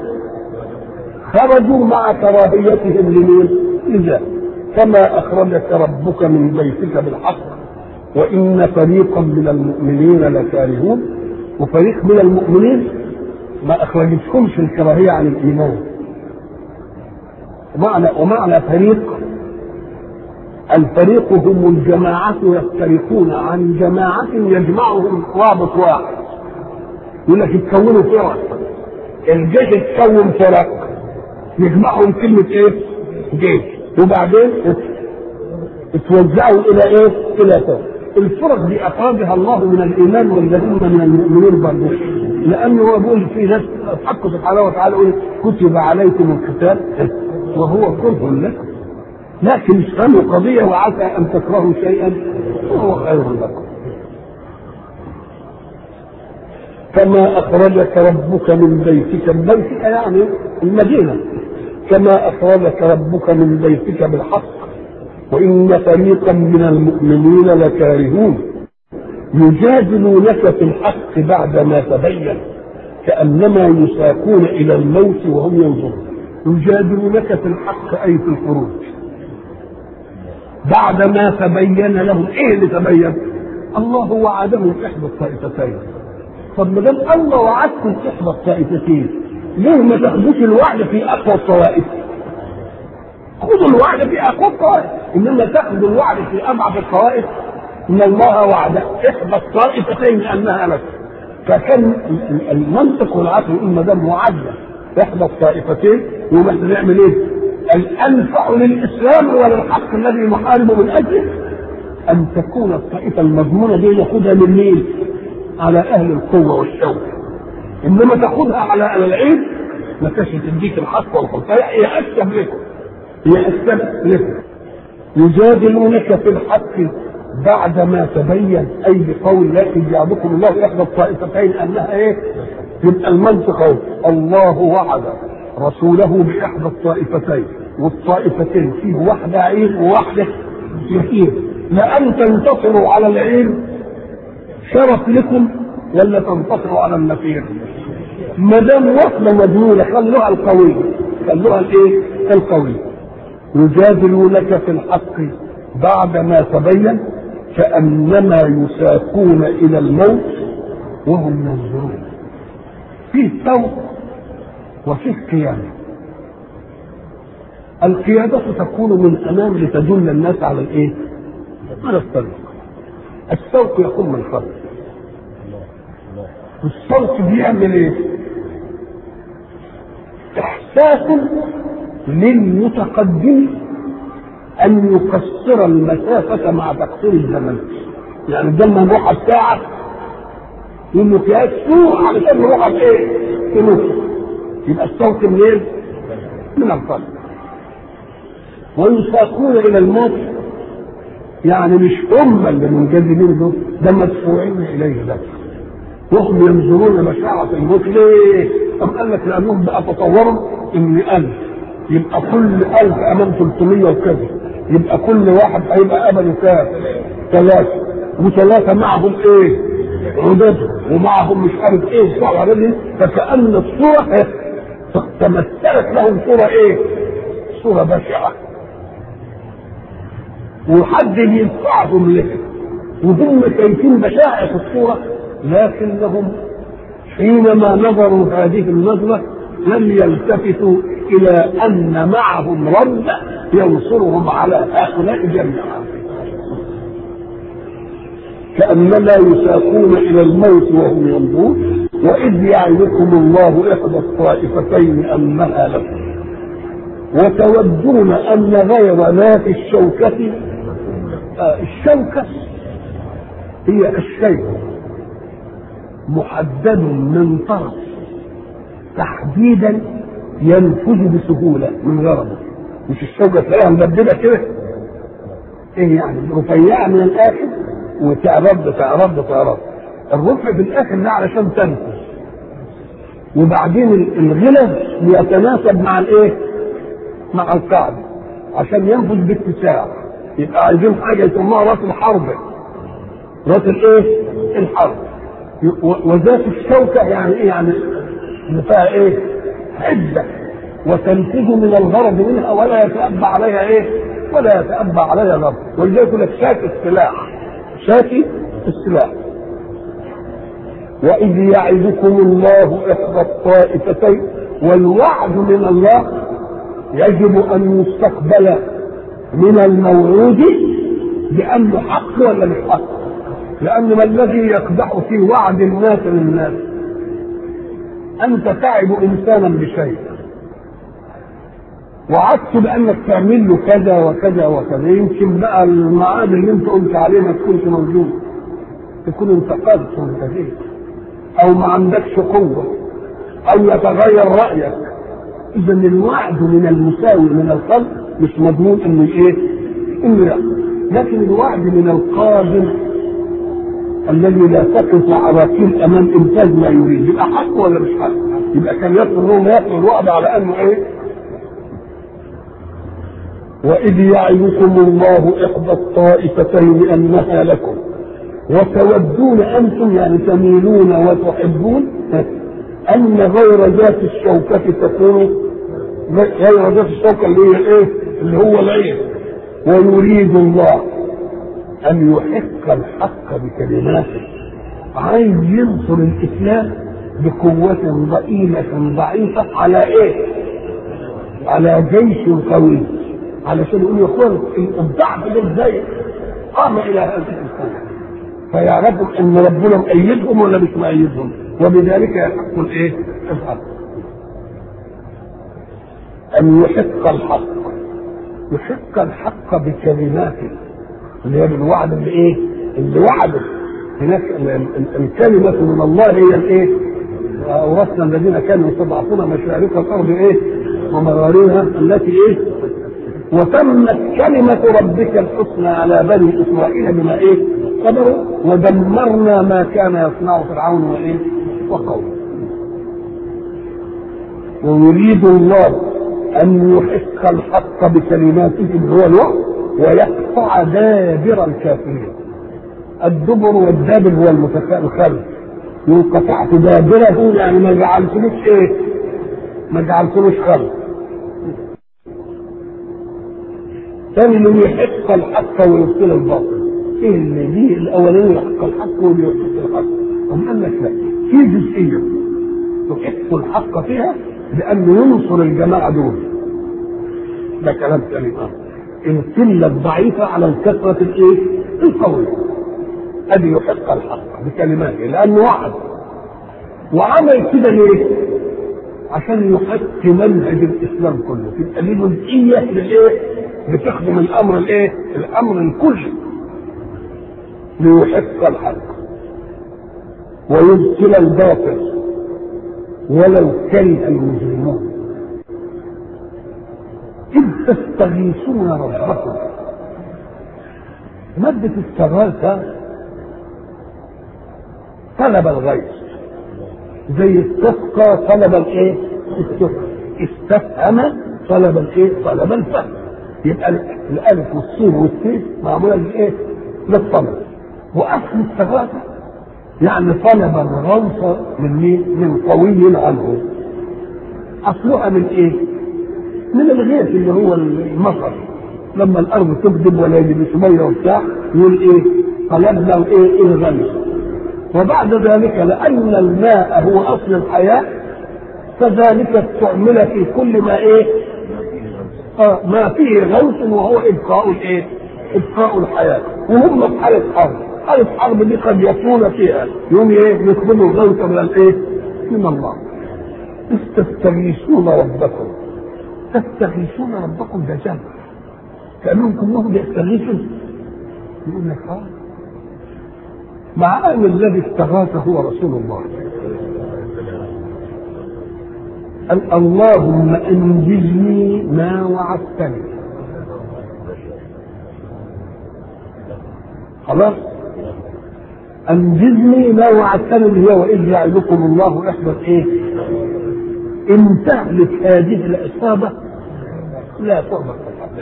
خرجوا مع كراهيتهم لمين؟ لذلك. كما أخرجك ربك من بيتك بالحق وإن فريقا من المؤمنين لكارهون. وفريق من المؤمنين ما أخرجتهمش الكراهية عن الإيمان. ومعنى ومعنى فريق، الفريق هم الجماعة يفترقون عن جماعة يجمعهم رابط واحد. يقول لك يتكونوا فرق، الجيش يتكون فرق يجمعهم كلمة ايه؟ جيش، وبعدين اتوزعوا الى ايه؟ الى فرق. الفرق دي اخرجها الله من الايمان والذين من المؤمنين برضه، لانه هو بيقول في ناس الحق سبحانه وتعالى يقول كتب عليكم القتال وهو كره لكم. لكن افهموا قضيه وعسى ان تكرهوا شيئا وهو خير لكم. كما اخرجك ربك من بيتك، من بيتك يعني المدينه، كما اخرجك ربك من بيتك بالحق وان فريقا من المؤمنين لكارهون يجادلونك في الحق بعدما تبين كانما يساقون الى الموت وهم ينظرون. يجادلونك في الحق اي في الخروج بعدما تبين لهم. ايه اللي تبين؟ الله وعدهم احدى الطائفتين. طب ما دام الله وعدكم احدى الطائفتين ليه ما تاخدوش الوعد في اقوى الطوائف؟ خذوا الوعد في اقوى الطوائف، انما تاخذوا الوعد في اضعف الطوائف. ان الله وعد احدى الطائفتين انها لك. فكان المنطق والعقل يقول ما دام وعدنا احدى الطائفتين يبقى نعمل ايه؟ الانفع للاسلام وللحق الذي نحارب من اجله ان تكون الطائفه المضمونه دي ناخذها من مين؟ على اهل القوه والشوكه. انما تاخذها على العيد ما كانش تديك الحق والخلق. هي اسلم لكم، هي اسلم لكم. يجادلونك في الحق بعدما تبين اي بقول لا يجعلكم الله احدى الطائفتين انها ايه؟ يبقى المنطق اهو الله وعد رسوله باحدى الطائفتين، والطائفتين فيه واحده عين وواحده نفير. لان تنتصروا على العين شرف لكم ولا تنتصروا على النفير؟ ما دام واحده مدلوله خلوها القويه، خلوها الايه؟ القويه. يجادلونك في الحق بعدما تبين كأنما يساقون إلى الموت وهم ينظرون. فيه سوق وفيه قيادة. القيادة تكون من أمام لتدل الناس على الإيه؟ على الطريق. السوق يكون من خلف. السوق بيعمل إيه؟ إحساس للمتقدم أن يقصر المسافة مع تقصير الزمن. يعني بدل ما نروح الساعة يقول له فيها سوق علشان نروح ايه؟ نص. يبقى السوق منين؟ من القلب. ويساقون إلى الموت يعني مش هم اللي منجذبين دول، ده مدفوعين إليه بس. وهم ينظرون مشاعة الموت. ليه؟ طب قال لك لأنهم بقى تصوروا إن ألف يبقى كل ألف أمام ثلاثمية وكذا، يبقى كل واحد هيبقى أمله كام؟ ثلاثة، وثلاثة معهم إيه؟ عددهم، ومعهم مش عارف إيه صار عليهم. فكأن الصورة تمثلت لهم صورة إيه؟ صورة بشعة. وحد يدفعهم لها، وهم شايفين بشاعة الصورة، لكنهم حينما نظروا هذه النظرة لم يلتفتوا إلى أن معهم رب ينصرهم على هؤلاء جميعا. كأنما يساقون إلى الموت وهم ينظرون وإذ يعدكم الله إحدى الطائفتين أنها لكم وتودون أن غير ذات الشوكة. آه الشوكة هي الشيء محدد من طرف تحديدا ينفذ بسهوله من غرضه. مش الشوكه تلاقيها مبدله كده ايه يعني رفيعه من الاخر وتعرض تعرض تعرض. الرفع في الاخر ده علشان تنفذ، وبعدين الغلظ يتناسب مع الايه؟ مع القاعده عشان ينفذ باتساع. يبقى عايزين حاجه يسموها راس الحرب، راس الايه؟ الحرب. وذات الشوكه يعني ايه؟ يعني فيها ايه؟ حده وتنفذ من الغرض منها ولا يتأبى عليها ايه؟ ولا يتأبى عليها غرض. ولذلك يقول لك شاكي السلاح، شاكي السلاح. وإذ يعدكم الله إحدى الطائفتين، والوعد من الله يجب أن يستقبل من الموعود بأنه حق ولا مش حق. لأن ما الذي يقدح في وعد الناس للناس؟ أنت تعب إنسانا بشيء وعدت بأنك تعمل له كذا وكذا وكذا، يمكن بقى الميعاد اللي أنت قلت عليه ما تكونش موجود، تكون انتقلت وانتهيت، أو ما عندكش قوة، أو يتغير رأيك. إذا الوعد من المساوي من الخلق مش مضمون انه ايه؟ انه لا. لكن الوعد من القادم الذي لا تقف عراقيل امام انتاج ما يريد، يبقى حق ولا مش حق؟ يبقى كان يطلب لهم ياخذوا الوعد على انه ايه؟ واذ يعدكم الله احدى الطائفتين انها لكم وتودون انتم يعني تميلون وتحبون ان غير ذات الشوكة تكون غير ذات الشوكة اللي هي ايه؟ اللي هو العين. ويريد الله ان يحق الحق بكلماته، عايز ينصر الاسلام بقوة ضئيلة ضعيفة على ايه؟ على جيش قوي، علشان يقول يا اخوان الضعف ده ازاي قام الى هذه القوة، فيعرفوا ان ربنا مؤيدهم ولا مش مؤيدهم، وبذلك يحق الايه؟ الحق. ان يحق الحق، يحق الحق بكلماته اللي هي بالوعد اللي ايه؟ اللي وعده هناك. الكلمة من الله هي الايه؟ أورثنا الذين كانوا يستضعفون مشارق الأرض ايه؟ ومغاربها التي ايه؟ وتمت كلمة ربك الحسنى على بني إسرائيل بما ايه؟ صبروا ودمرنا ما كان يصنع فرعون وايه؟ وقومه. ويريد الله أن يحق الحق بكلماته هو الوعد ويقطع دابر الكافرين. الدبر والدابر هو المتخلف، ينقطعت دابره يعني ما جعلتلوش ايه؟ ما جعلتلوش خلف. ثاني انه يحق الحق ويبطل الباطل. ايه اللي دي الاولاني يحق الحق ويبطل الحق؟ هم قال لك لا، في جزئيه يحق الحق فيها لانه ينصر الجماعه دول، ده كلام ثاني. القله الضعيفه على الكثره الايه؟ القويه. ادي يحق الحق بكلماته لانه وعد، وعمل كده ليه؟ عشان يحق منهج الاسلام كله، تبقى ليه جزئيه للايه؟ بتخدم الامر الايه؟ الامر الكلي. ليحق الحق ويبطل الباطل ولو كره المجرمون. إذ تستغيثون ربكم، مادة استغاثة طلب الغيث، زي استسقى طلب الايه؟ السقى. استفهم طلب الايه؟ طلب الفهم. يبقى الالف والسين والسين معموله بالايه؟ للطلب. واصل استغاثة يعني طلب الغوث من مين؟ من قوي عنه. اصلها من ايه؟ من الغيث اللي هو المطر، لما الارض تكذب ولا يجلس ميه وبتاع يقول ايه؟ طلبنا الايه؟ الغيث. وبعد ذلك لان الماء هو اصل الحياه فذلك استعمل في كل ما ايه؟ آه ما فيه غوث وهو ابقاء الايه؟ ابقاء الحياه. وهم في حاله حرب، حاله حرب دي قد يكون فيها يوم ايه؟ يطلبوا الغوث من الايه؟ من الله. تستغيثون ربكم، تستغيثون ربكم ده جمع كانهم كلهم يستغيثوا. يقول لك اه مع ان الذي استغاث هو رسول الله. قال اللهم انجزني ما وعدتني. خلاص انجزني ما وعدتني اللي هو واذ يعدكم الله احدى ايه؟ ان تهلك هذه العصابه لا تهلك.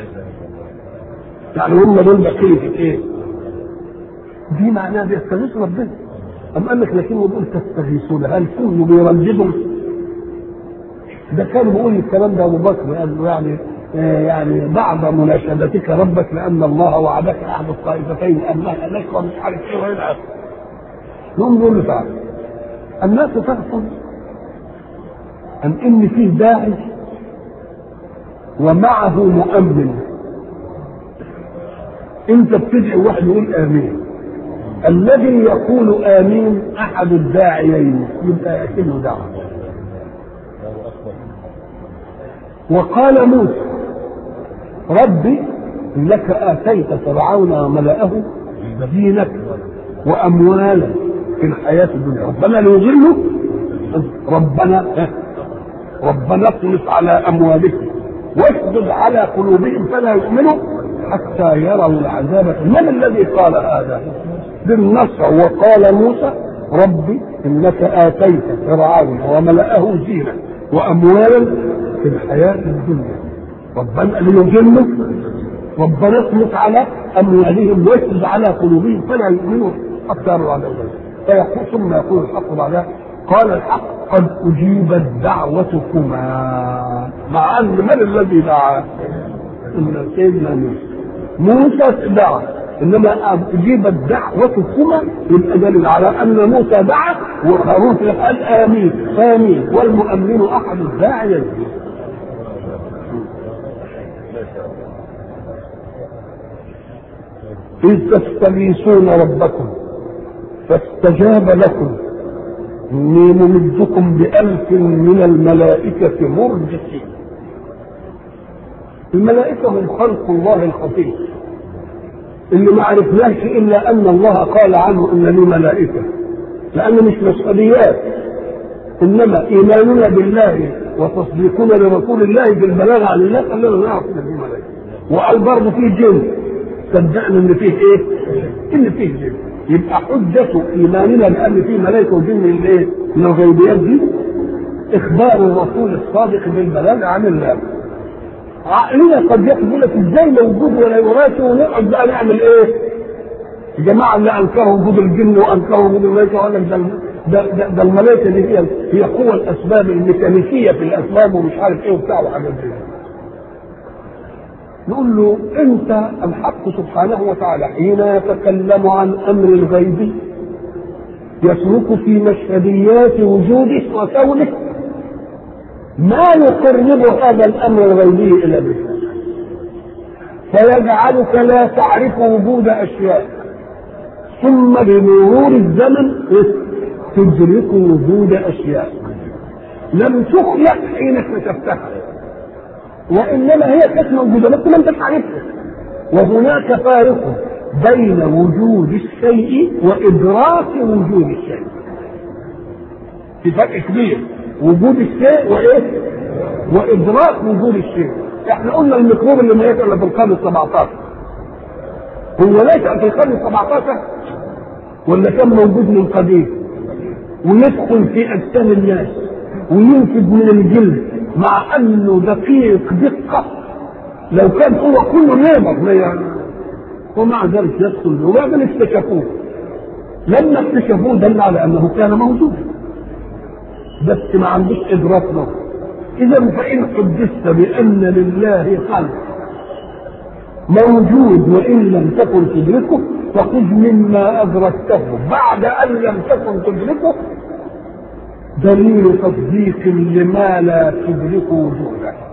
يعني هم دول بقيه ايه؟ دي معناها بيستغيث ربنا. أم قال لك لكن دول تستغيثون، هل كله بيرددهم؟ ده كان بيقول الكلام ده ابو بكر، قال له يعني يعني بعد مناشدتك ربك لان الله وعدك احد الطائفتين انها لك ومش عارف ايه والى اخره. نقوم نقول له تعالى الناس تغفل ان ان فيه داعي ومعه مؤمن. انت بتدعي واحد يقول امين، الذي يقول امين احد الداعيين يبقى اكنه دعوه. وقال موسى ربي لك اتيت فرعون وملأه زينة واموالا في الحياه الدنيا ربنا ليضلوا ربنا ربنا اطمس على اموالهم واشدد على قلوبهم فلا يؤمنوا حتى يروا العذاب. من الذي قال هذا بالنصر؟ وقال موسى ربي انك اتيت فرعون وملأه زينة واموالا في الحياة الدنيا ربنا ليضلوا ربنا اطمس على اموالهم واشدد على قلوبهم فلا يؤمنوا حتى يروا العذاب. فيقول ثم يقول الحق بعدها قال الحق قد اجيبت دعوتكما. مع ان من الذي دعا؟ ان سيدنا موسى موسى دعا، انما اجيبت دعوتكما يبقى دليل على ان موسى دعا وهارون قال امين امين والمؤمن احد الداعيين. اذ تستغيثون ربكم فاستجاب لكم إني ممدكم بألف من الملائكة مردفين. الملائكة هم خلق الله الخفي اللي ما عرفناش إلا أن الله قال عنه إن لي ملائكة، لأن مش مسؤوليات، إنما إيماننا بالله وتصديقنا لرسول الله بالبلاغ عن الله خلينا نعرف إن لي ملائكة. وقال برضه فيه جن، صدقنا إن فيه إيه؟ إن فيه جن. يبقى حجة إيماننا بأن فيه ملائكة وجن الايه؟ من الغيبيات دي إخبار الرسول الصادق بالبلاغ عن الله. عقلنا قد يقول لك إزاي موجود ولا يراثه ونقعد بقى نعمل إيه؟ الجماعة اللي أنكروا وجود الجن وأنكروا وجود الملائكة وقال لك ده ده, ده, ده الملائكة دي هي هي قوة الأسباب الميكانيكية في الأسباب ومش عارف إيه وبتاع وحاجات دي. نقول له انت الحق سبحانه وتعالى حين يتكلم عن امر الغيب يسلك في مشهديات وجوده وكونه ما يقرب هذا الامر الغيبي الى به، فيجعلك لا تعرف وجود اشياء ثم بمرور الزمن تدرك وجود اشياء لم تخلق حين اكتشفتها، وانما هي كانت موجوده بس ما انت عارفها. وهناك فارق بين وجود الشيء وادراك وجود الشيء، في فرق كبير وجود الشيء وايه؟ وادراك وجود الشيء. احنا قلنا الميكروب اللي ما يسأل في القرن السبعتاشر هو نشأ في القرن السبعتاشر ولا كان موجود من قديم ويدخل في اجسام الناس وينفذ من الجلد مع انه دقيق دقه لو كان هو كله نابض يعني، ومع ذلك يدخل وبعدين اكتشفوه. لما اكتشفوه دل على انه كان موجودا بس ما عندوش ادراك له. اذا فان حدثت بان لله خلق موجود وان لم تكن تدركه فخذ مما ادركته بعد ان لم تكن تدركه دليل تصديق لما لا تدرك وجوده.